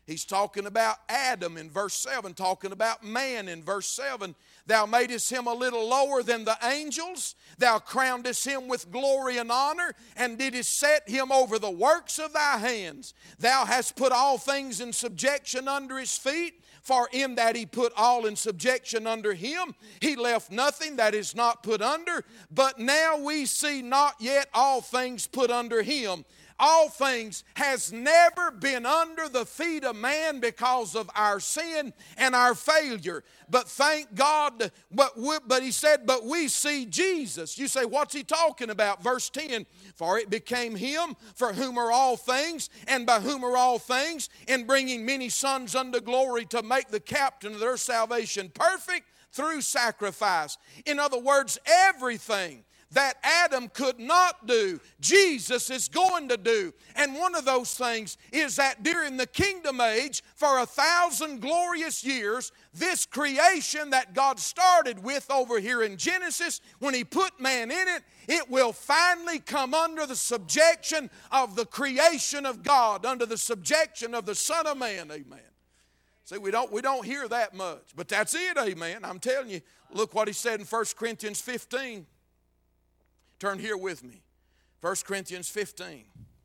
He's talking about Adam in verse 7, talking about man in verse 7. Thou madest him a little lower than the angels. Thou crownedest him with glory and honor, and didst set him over the works of thy hands. Thou hast put all things in subjection under his feet. For in that he put all in subjection under him, he left nothing that is not put under. But now we see not yet all things put under him. All things has never been under the feet of man because of our sin and our failure. But thank God, but he said, but we see Jesus. You say, what's he talking about? Verse 10, for it became him for whom are all things, and by whom are all things, in bringing many sons unto glory, to make the captain of their salvation perfect through sacrifice. In other words, everything that Adam could not do, Jesus is going to do. And one of those things is that during the kingdom age, for 1,000 glorious years, this creation that God started with over here in Genesis, when he put man in it, it will finally come under the subjection of the creation of God, under the subjection of the Son of Man. Amen. See, we don't hear that much, but that's it. Amen. I'm telling you, look what he said in 1 Corinthians 15. Turn here with me. 1 Corinthians 15.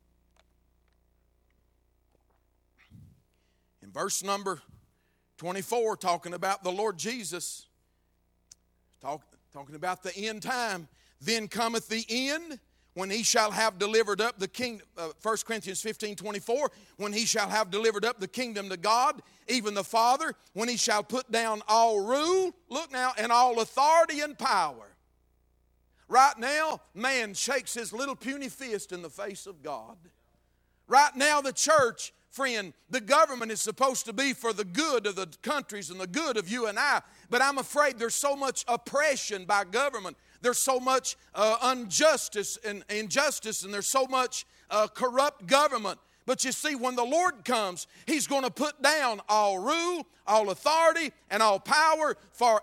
In verse number 24, talking about the Lord Jesus, talking about the end time. Then cometh the end, when he shall have delivered up the kingdom. 1 Corinthians 15, 24. When he shall have delivered up the kingdom to God, even the Father, when he shall put down all rule, look now, and all authority and power. Right now, man shakes his little puny fist in the face of God. Right now, the church, friend, the government is supposed to be for the good of the countries and the good of you and I. But I'm afraid there's so much oppression by government. There's so much injustice, and there's so much corrupt government. But you see, when the Lord comes, he's going to put down all rule, all authority, and all power. For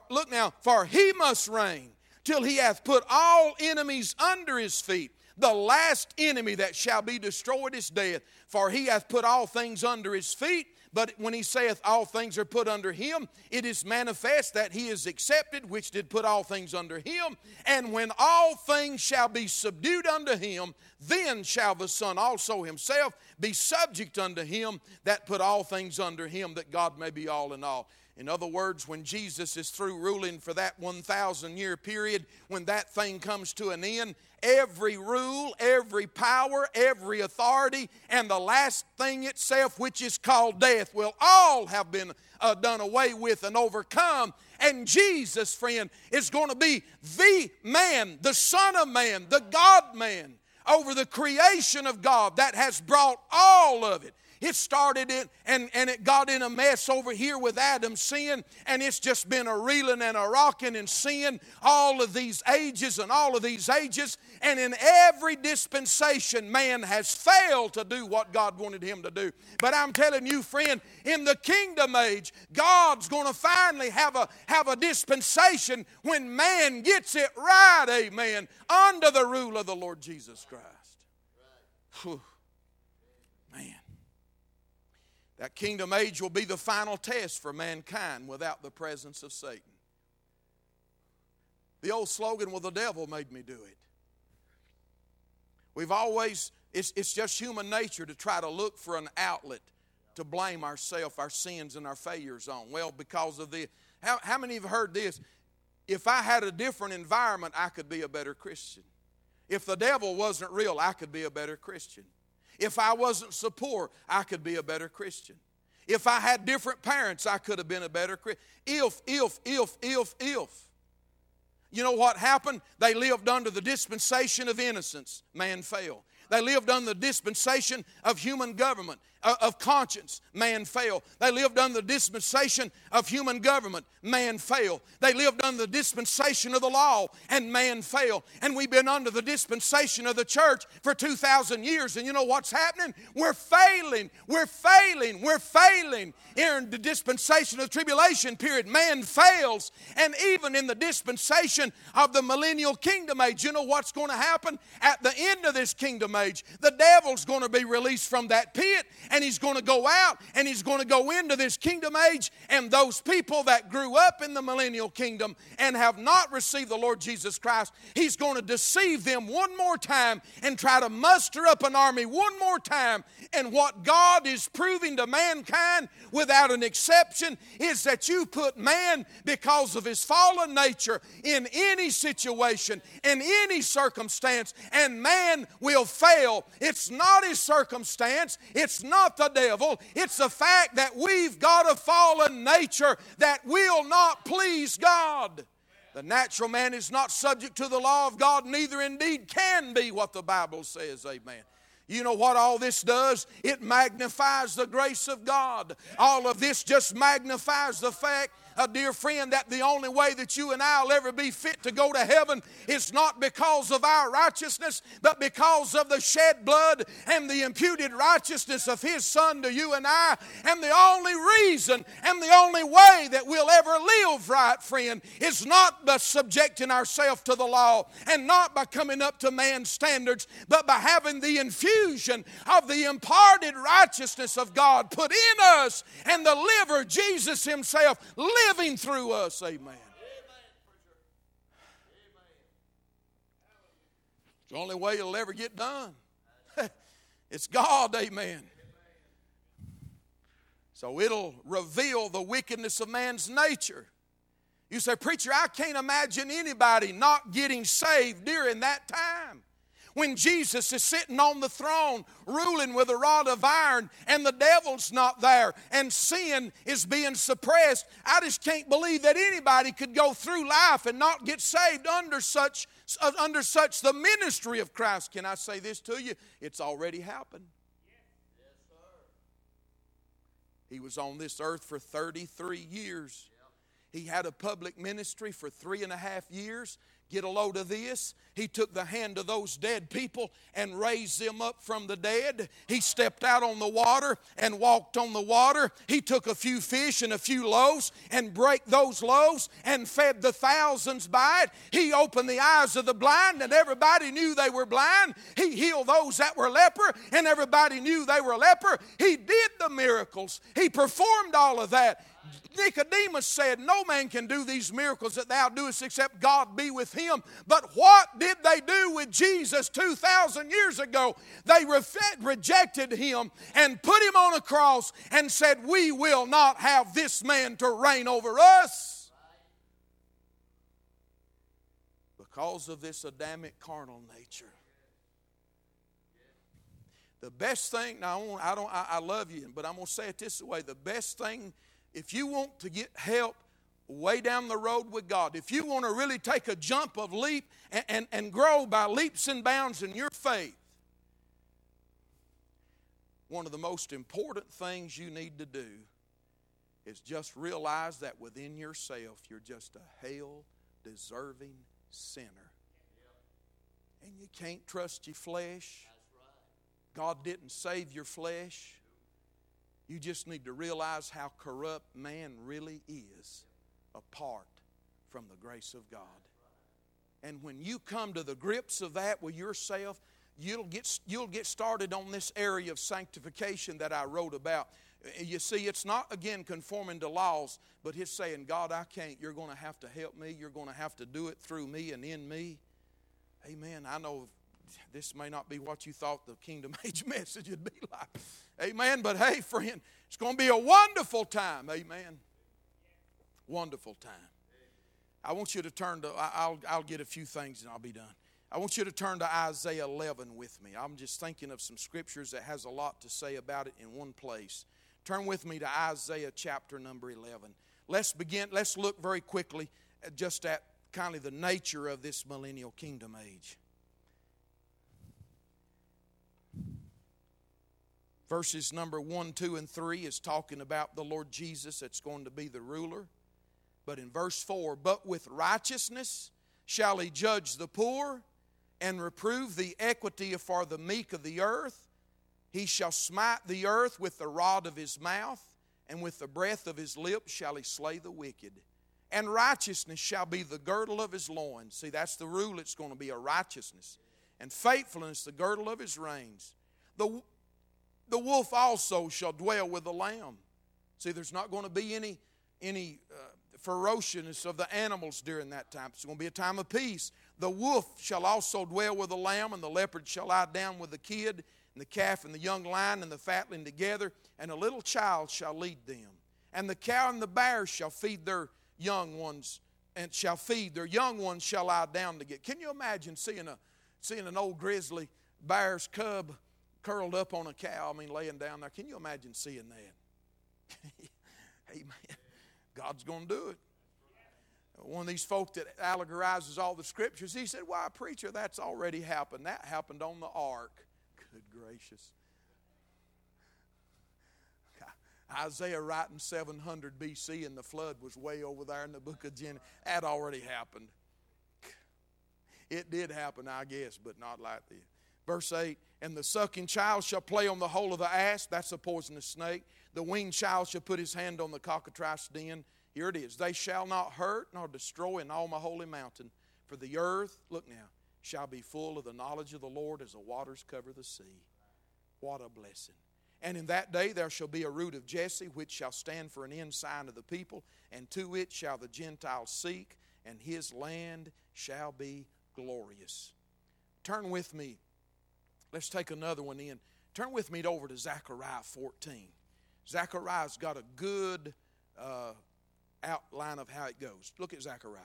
he must reign till he hath put all enemies under his feet. The last enemy that shall be destroyed is death. For he hath put all things under his feet. But when he saith all things are put under him, it is manifest that he is accepted, which did put all things under him. And when all things shall be subdued unto him, then shall the Son also himself be subject unto him that put all things under him, that God may be all in all. In other words, when Jesus is through ruling for that 1,000-year period, when that thing comes to an end, every rule, every power, every authority, and the last thing itself, which is called death, will all have been done away with and overcome. And Jesus, friend, is going to be the man, the Son of Man, the God-man, over the creation of God that has brought all of it. It started in, and it got in a mess over here with Adam's sin, and it's just been a reeling and a rocking in sin all of these ages and all of these ages. And in every dispensation, man has failed to do what God wanted him to do. But I'm telling you, friend, in the kingdom age, God's going to finally have a dispensation when man gets it right, amen, under the rule of the Lord Jesus Christ. Whew. Man. That kingdom age will be the final test for mankind without the presence of Satan. The old slogan, well, the devil made me do it. We've always, it's just human nature to try to look for an outlet to blame ourselves, our sins, and our failures on. Well, because of the, how many have heard this? If I had a different environment, I could be a better Christian. If the devil wasn't real, I could be a better Christian. If I wasn't so poor, I could be a better Christian. If I had different parents, I could have been a better Christian. If. You know what happened? They lived under the dispensation of innocence. Man fell. They lived under the dispensation of human government, of conscience. Man fell. They lived under the dispensation of human government. Man fell. They lived under the dispensation of the law, and man fell. And we've been under the dispensation of the church for 2,000 years. And you know what's happening? We're failing. We're failing. We're failing. In the dispensation of the tribulation period, man fails. And even in the dispensation of the millennial kingdom age, you know what's going to happen? At the end of this kingdom age, the devil's going to be released from that pit, and he's going to go out and he's going to go into this kingdom age, and those people that grew up in the millennial kingdom and have not received the Lord Jesus Christ, he's going to deceive them one more time and try to muster up an army one more time. And what God is proving to mankind without an exception is that you put man, because of his fallen nature, in any situation, in any circumstance, and man will fail. It's not his circumstance, it's not the devil, it's the fact that we've got a fallen nature that will not please God. The natural man is not subject to the law of God, neither indeed can be, what the Bible says. Amen. You know what all this does? It magnifies the grace of God. All of this just magnifies the fact, dear friend, that the only way that you and I will ever be fit to go to heaven is not because of our righteousness, but because of the shed blood and the imputed righteousness of His Son to you and I. And the only reason and the only way that we'll ever live right, friend, is not by subjecting ourselves to the law and not by coming up to man's standards, but by having the infusion of the imparted righteousness of God put in us and the liver, Jesus Himself, living through us. Amen. It's the only way it'll ever get done. It's God. Amen. So it'll reveal the wickedness of man's nature. You say, preacher, I can't imagine anybody not getting saved during that time. When Jesus is sitting on the throne ruling with a rod of iron and the devil's not there and sin is being suppressed, I just can't believe that anybody could go through life and not get saved under such the ministry of Christ. Can I say this to you? It's already happened. Yes, sir. He was on this earth for 33 years. He had a public ministry for 3.5 years. Get a load of this. He took the hand of those dead people and raised them up from the dead. He stepped out on the water and walked on the water. He took a few fish and a few loaves and broke those loaves and fed the thousands by it. He opened the eyes of the blind and everybody knew they were blind. He healed those that were leper and everybody knew they were leper. He did the miracles. He performed all of that. Nicodemus said, no man can do these miracles that thou doest except God be with him. But what did they do with Jesus 2,000 years ago? They rejected him and put him on a cross and said, we will not have this man to reign over us. Because of this Adamic carnal nature. The best thing, now I love you, but I'm going to say it this way. The best thing, if you want to get help way down the road with God, if you want to really take a jump of leap and grow by leaps and bounds in your faith, one of the most important things you need to do is just realize that within yourself you're just a hell-deserving sinner. And you can't trust your flesh. God didn't save your flesh. You just need to realize how corrupt man really is apart from the grace of God. And when you come to the grips of that with yourself, you'll get started on this area of sanctification that I wrote about. You see, it's not, again, conforming to laws, but it's saying, God, I can't. You're going to have to help me. You're going to have to do it through me and in me. Amen. I know this may not be what you thought the Kingdom Age message would be like. Amen. But hey, friend, it's going to be a wonderful time. Amen. Wonderful time. I want you to turn to, I'll get a few things and I'll be done. I want you to turn to Isaiah 11 with me. I'm just thinking of some scriptures that has a lot to say about it in one place. Turn with me to Isaiah chapter number 11. Let's look very quickly just at kind of the nature of this millennial kingdom age. Verses number 1, 2, and 3 is talking about the Lord Jesus that's going to be the ruler. But in verse 4, but with righteousness shall he judge the poor and reprove the equity for the meek of the earth. He shall smite the earth with the rod of his mouth, and with the breath of his lips shall he slay the wicked. And righteousness shall be the girdle of his loins. See, that's the rule. It's going to be a righteousness. And faithfulness the girdle of his reins. The wolf also shall dwell with the lamb. See, there's not going to be any ferociousness of the animals during that time. It's going to be a time of peace. The wolf shall also dwell with the lamb, and the leopard shall lie down with the kid, and the calf and the young lion and the fatling together, and a little child shall lead them. And the cow and the bear shall feed their young ones, and shall feed their young ones shall lie down together. Can you imagine seeing an old grizzly bear's cub curled up on a cow, laying down there? Can you imagine seeing that? Amen. God's going to do it. One of these folk that allegorizes all the scriptures, he said, "Why, preacher, that's already happened. That happened on the ark." Good gracious. Isaiah writing 700 BC, and the flood was way over there in the book of Genesis. That already happened. It did happen, I guess, but not like this. Verse 8, "And the sucking child shall play on the hole of the asp," that's a poisonous snake. "The weaned child shall put his hand on the cockatrice den." Here it is. "They shall not hurt nor destroy in all my holy mountain. For the earth," look now, "shall be full of the knowledge of the Lord as the waters cover the sea." What a blessing. "And in that day there shall be a root of Jesse, which shall stand for an ensign of the people, and to it shall the Gentiles seek, and his land shall be glorious." Turn with me. Let's take another one in. Turn with me over to Zechariah 14. Zechariah's got a good outline of how it goes. Look at Zechariah.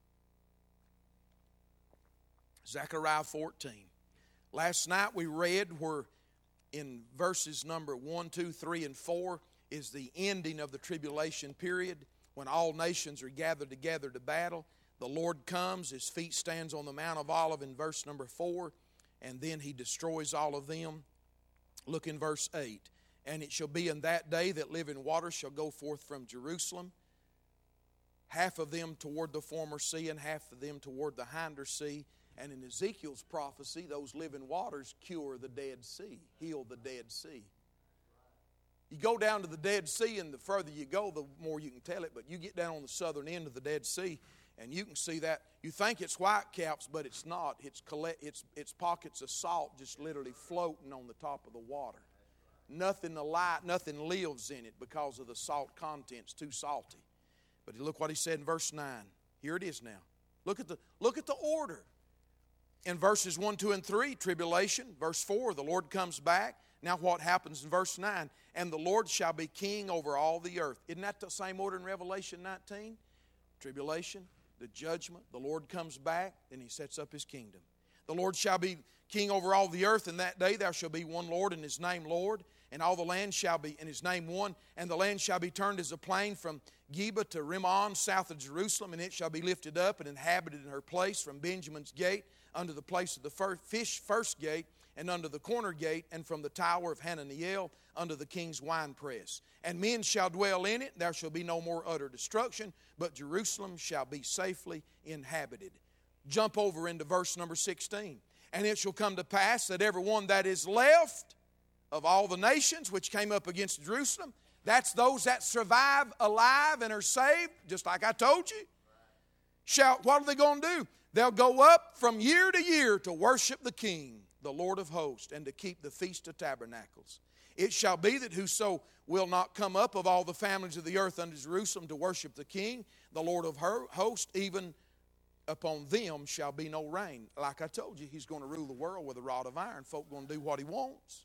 Zechariah 14. Last night we read where in verses number 1, 2, 3, and 4 is the ending of the tribulation period when all nations are gathered together to battle. The Lord comes, his feet stands on the Mount of Olives in verse number 4, and then he destroys all of them. Look in verse 8. "And it shall be in that day that living waters shall go forth from Jerusalem, half of them toward the former sea and half of them toward the hinder sea." And in Ezekiel's prophecy, those living waters cure the Dead Sea, heal the Dead Sea. You go down to the Dead Sea, and the further you go, the more you can tell it. But you get down on the southern end of the Dead Sea, and you can see that. You think it's whitecaps, but it's not. It's pockets of salt just literally floating on the top of the water. Nothing alive, nothing lives in it because of the salt content. It's too salty. But look what he said in verse 9. Here it is now. Look at the order. In verses 1, 2, and 3, tribulation. Verse 4, the Lord comes back. Now what happens in verse 9? "And the Lord shall be king over all the earth." Isn't that the same order in Revelation 19? Tribulation, the judgment, the Lord comes back, and he sets up his kingdom. "The Lord shall be king over all the earth. In that day there shall be one Lord, and his name Lord. And all the land shall be, and his name one. And the land shall be turned as a plain from Geba to Rimmon, south of Jerusalem. And it shall be lifted up and inhabited in her place from Benjamin's gate unto the place of the first gate, and unto the corner gate, and from the tower of Hananiel unto the king's winepress. And men shall dwell in it. There shall be no more utter destruction, but Jerusalem shall be safely inhabited." Jump over into verse number 16. "And it shall come to pass that every one that is left of all the nations which came up against Jerusalem," that's those that survive alive and are saved, just like I told you, what are they going to do? They'll go up from year to year to worship the King, the Lord of hosts, and to keep the Feast of Tabernacles. "It shall be that whoso will not come up of all the families of the earth unto Jerusalem to worship the King, the Lord of hosts, even upon them shall be no rain." Like I told you, he's going to rule the world with a rod of iron. Folk going to do what he wants.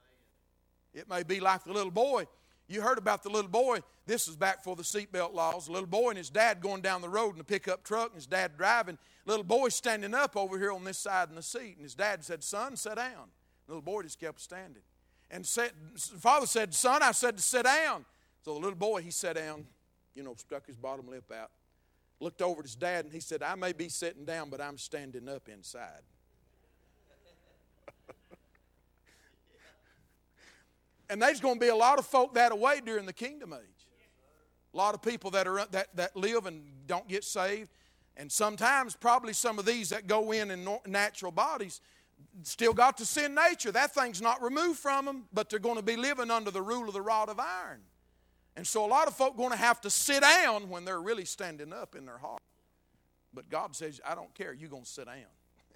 It may be like the little boy. You heard about the little boy. This is back for the seatbelt laws. The little boy and his dad going down the road in a pickup truck, and his dad driving. Little boy standing up over here on this side in the seat. And his dad said, "Son, sit down." The little boy just kept standing. And father said, "Son, I said to sit down." So the little boy, he sat down, stuck his bottom lip out. Looked over at his dad, and he said, "I may be sitting down, but I'm standing up inside." And there's going to be a lot of folk that way during the kingdom age. A lot of people that live and don't get saved. And sometimes probably some of these that go in natural bodies still got the sin nature. That thing's not removed from them, but they're going to be living under the rule of the rod of iron. And so a lot of folk are going to have to sit down when they're really standing up in their heart. But God says, "I don't care, you're going to sit down."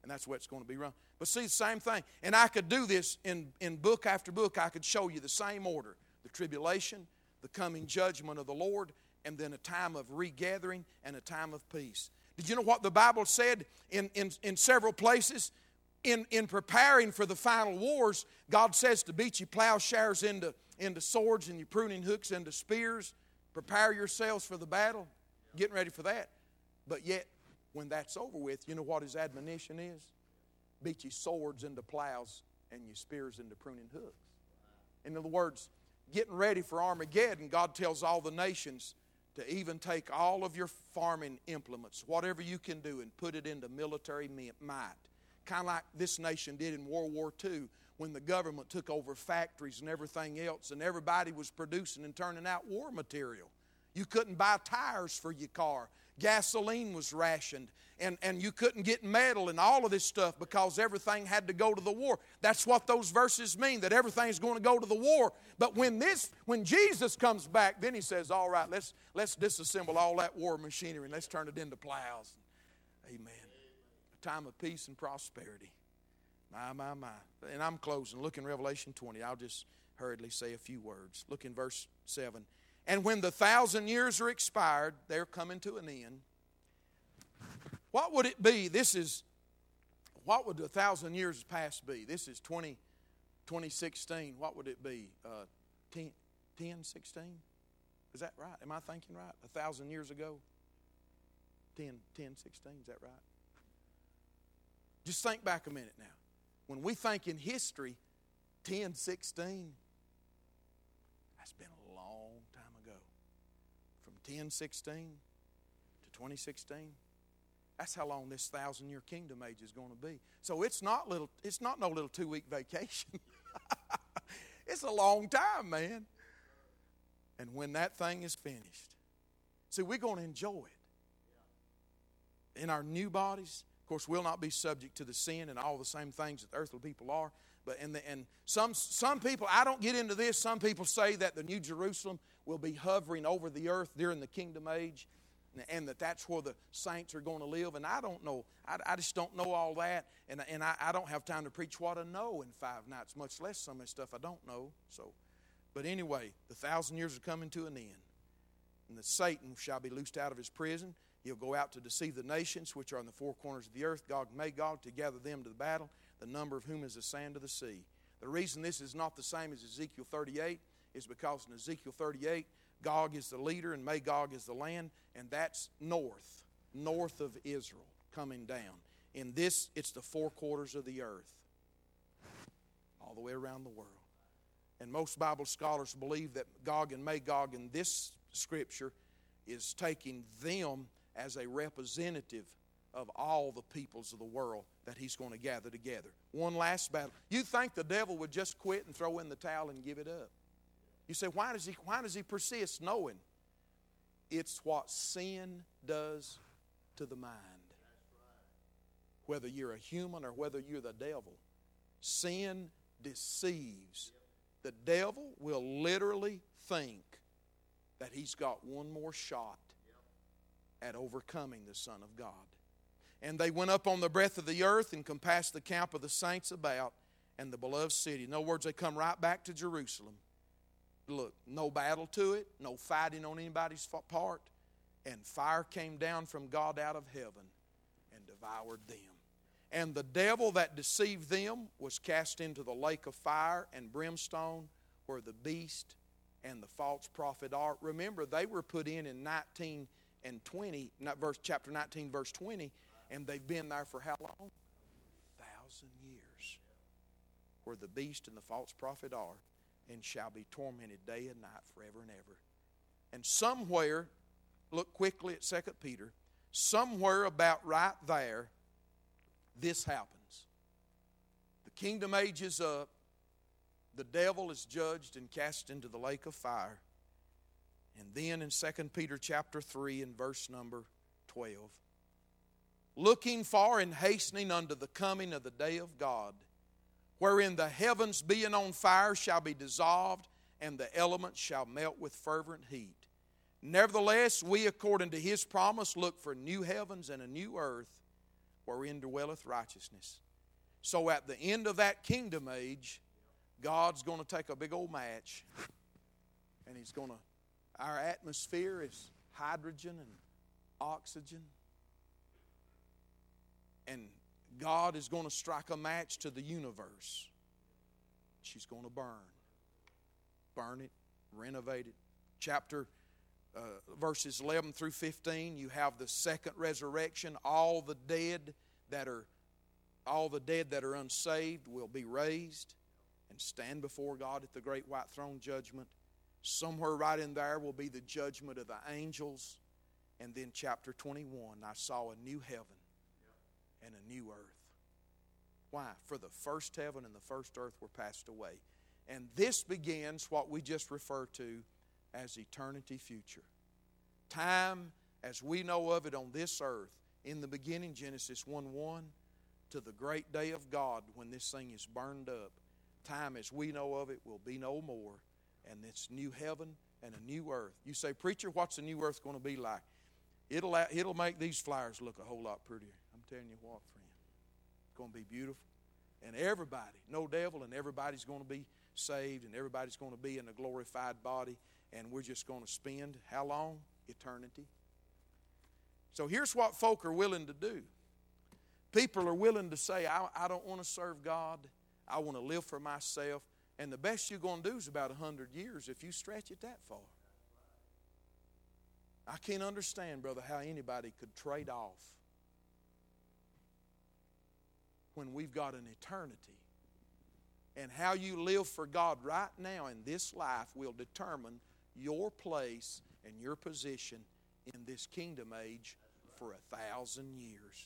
And that's what's going to be run. But see, the same thing. And I could do this in book after book. I could show you the same order. The tribulation, the coming judgment of the Lord, and then a time of regathering and a time of peace. Did you know what the Bible said in several places? In preparing for the final wars, God says to beat your plowshares into swords and your pruning hooks into spears. Prepare yourselves for the battle. Getting ready for that. But yet, when that's over with, you know what His admonition is? Beat your swords into plows and your spears into pruning hooks. In other words, getting ready for Armageddon, God tells all the nations to even take all of your farming implements, whatever you can do, and put it into military might. Kind of like this nation did in World War II when the government took over factories and everything else, and everybody was producing and turning out war material. You couldn't buy tires for your car. Gasoline was rationed, and you couldn't get metal and all of this stuff because everything had to go to the war. That's what those verses mean, that everything's going to go to the war. But when Jesus comes back, then He says, all right, let's disassemble all that war machinery and let's turn it into plows. Amen. A time of peace and prosperity. My. And I'm closing. Look in Revelation 20. I'll just hurriedly say a few words. Look in verse 7. And when the 1,000 years are expired, they're coming to an end. What would it be? What would the 1,000 years past be? This is 2016. What would it be? 16? Is that right? Am I thinking right? 1,000 years ago? 16, is that right? Just think back a minute now. When we think in history, 16, that's been a long time ago. From 16 to 2016, that's how long this 1,000-year kingdom age is going to be. So it's not no little 2-week vacation. It's a long time, man. And when that thing is finished, see, we're going to enjoy it. In our new bodies, of course, we'll not be subject to the sin and all the same things that the earthly people are. But and some people, I don't get into this. Some people say that the New Jerusalem will be hovering over the earth during the kingdom age, and that's where the saints are going to live. And I don't know. I just don't know all that, and I don't have time to preach what I know in 5 nights, much less some of the stuff I don't know. So, but anyway, the 1,000 years are coming to an end, and the Satan shall be loosed out of his prison. He'll go out to deceive the nations which are on the four corners of the earth, Gog and Magog, to gather them to the battle, the number of whom is the sand of the sea. The reason this is not the same as Ezekiel 38 is because in Ezekiel 38, Gog is the leader and Magog is the land, and that's north of Israel coming down. In this, it's the four quarters of the earth, all the way around the world. And most Bible scholars believe that Gog and Magog in this scripture is taking them as a representative of all the peoples of the world that He's going to gather together. One last battle. You think the devil would just quit and throw in the towel and give it up? You say, why does he persist? Knowing it's what sin does to the mind. Whether you're a human or whether you're the devil, sin deceives. The devil will literally think that he's got one more shot at overcoming the Son of God. And they went up on the breadth of the earth and compassed the camp of the saints about and the beloved city. In other words, they come right back to Jerusalem. Look, no battle to it, no fighting on anybody's part, and fire came down from God out of heaven and devoured them. And the devil that deceived them was cast into the lake of fire and brimstone, where the beast and the false prophet are. Remember, they were put in 19 and 20, chapter 19, verse 20, and they've been there for how long? 1,000 years. Where the beast and the false prophet are, and shall be tormented day and night forever and ever. And somewhere, look quickly at 2 Peter, somewhere about right there, this happens. The kingdom age is up. The devil is judged and cast into the lake of fire. And then in 2 Peter chapter 3 and verse number 12, looking for and hastening unto the coming of the day of God, wherein the heavens being on fire shall be dissolved, and the elements shall melt with fervent heat. Nevertheless, we according to His promise look for new heavens and a new earth, wherein dwelleth righteousness. So at the end of that kingdom age, God's going to take a big old match, and He's going to, our atmosphere is hydrogen and oxygen, and God is going to strike a match to the universe. She's going to burn it, renovate it. Verses 11 through 15, you have the second resurrection. All the dead that are unsaved will be raised and stand before God at the great white throne judgment. Somewhere right in there will be the judgment of the angels. And then chapter 21, I saw a new heaven and a new earth. Why? For the first heaven and the first earth were passed away. And this begins what we just referred to as eternity future. Time as we know of it on this earth, in the beginning, Genesis 1:1, to the great day of God when this thing is burned up. Time as we know of it will be no more. And it's new heaven and a new earth. You say, preacher, what's the new earth going to be like? It'll make these flowers look a whole lot prettier. I'm telling you what, friend. It's going to be beautiful. And everybody, no devil, and everybody's going to be saved, and everybody's going to be in a glorified body, and we're just going to spend, how long? Eternity. So here's what folk are willing to do. People are willing to say, I don't want to serve God. I want to live for myself. And the best you're going to do is about 100 years if you stretch it that far. I can't understand, brother, how anybody could trade off when we've got an eternity. And how you live for God right now in this life will determine your place and your position in this kingdom age for 1,000 years.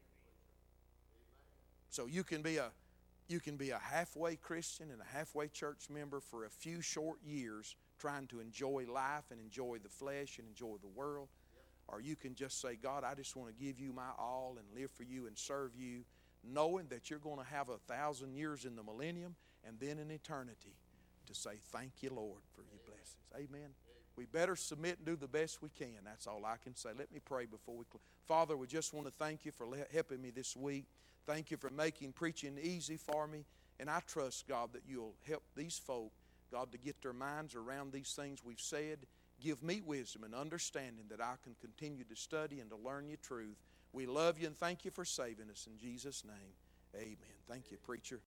So you can be a halfway Christian and a halfway church member for a few short years trying to enjoy life and enjoy the flesh and enjoy the world. Or you can just say, God, I just want to give you my all and live for you and serve you, knowing that you're going to have 1,000 years in the millennium and then in eternity to say, thank you, Lord, for your blessings. Amen. We better submit and do the best we can. That's all I can say. Let me pray before we close. Father, we just want to thank you for helping me this week. Thank you for making preaching easy for me. And I trust, God, that you'll help these folk, God, to get their minds around these things we've said. Give me wisdom and understanding that I can continue to study and to learn your truth. We love you and thank you for saving us. In Jesus' name, amen. Thank you, preacher.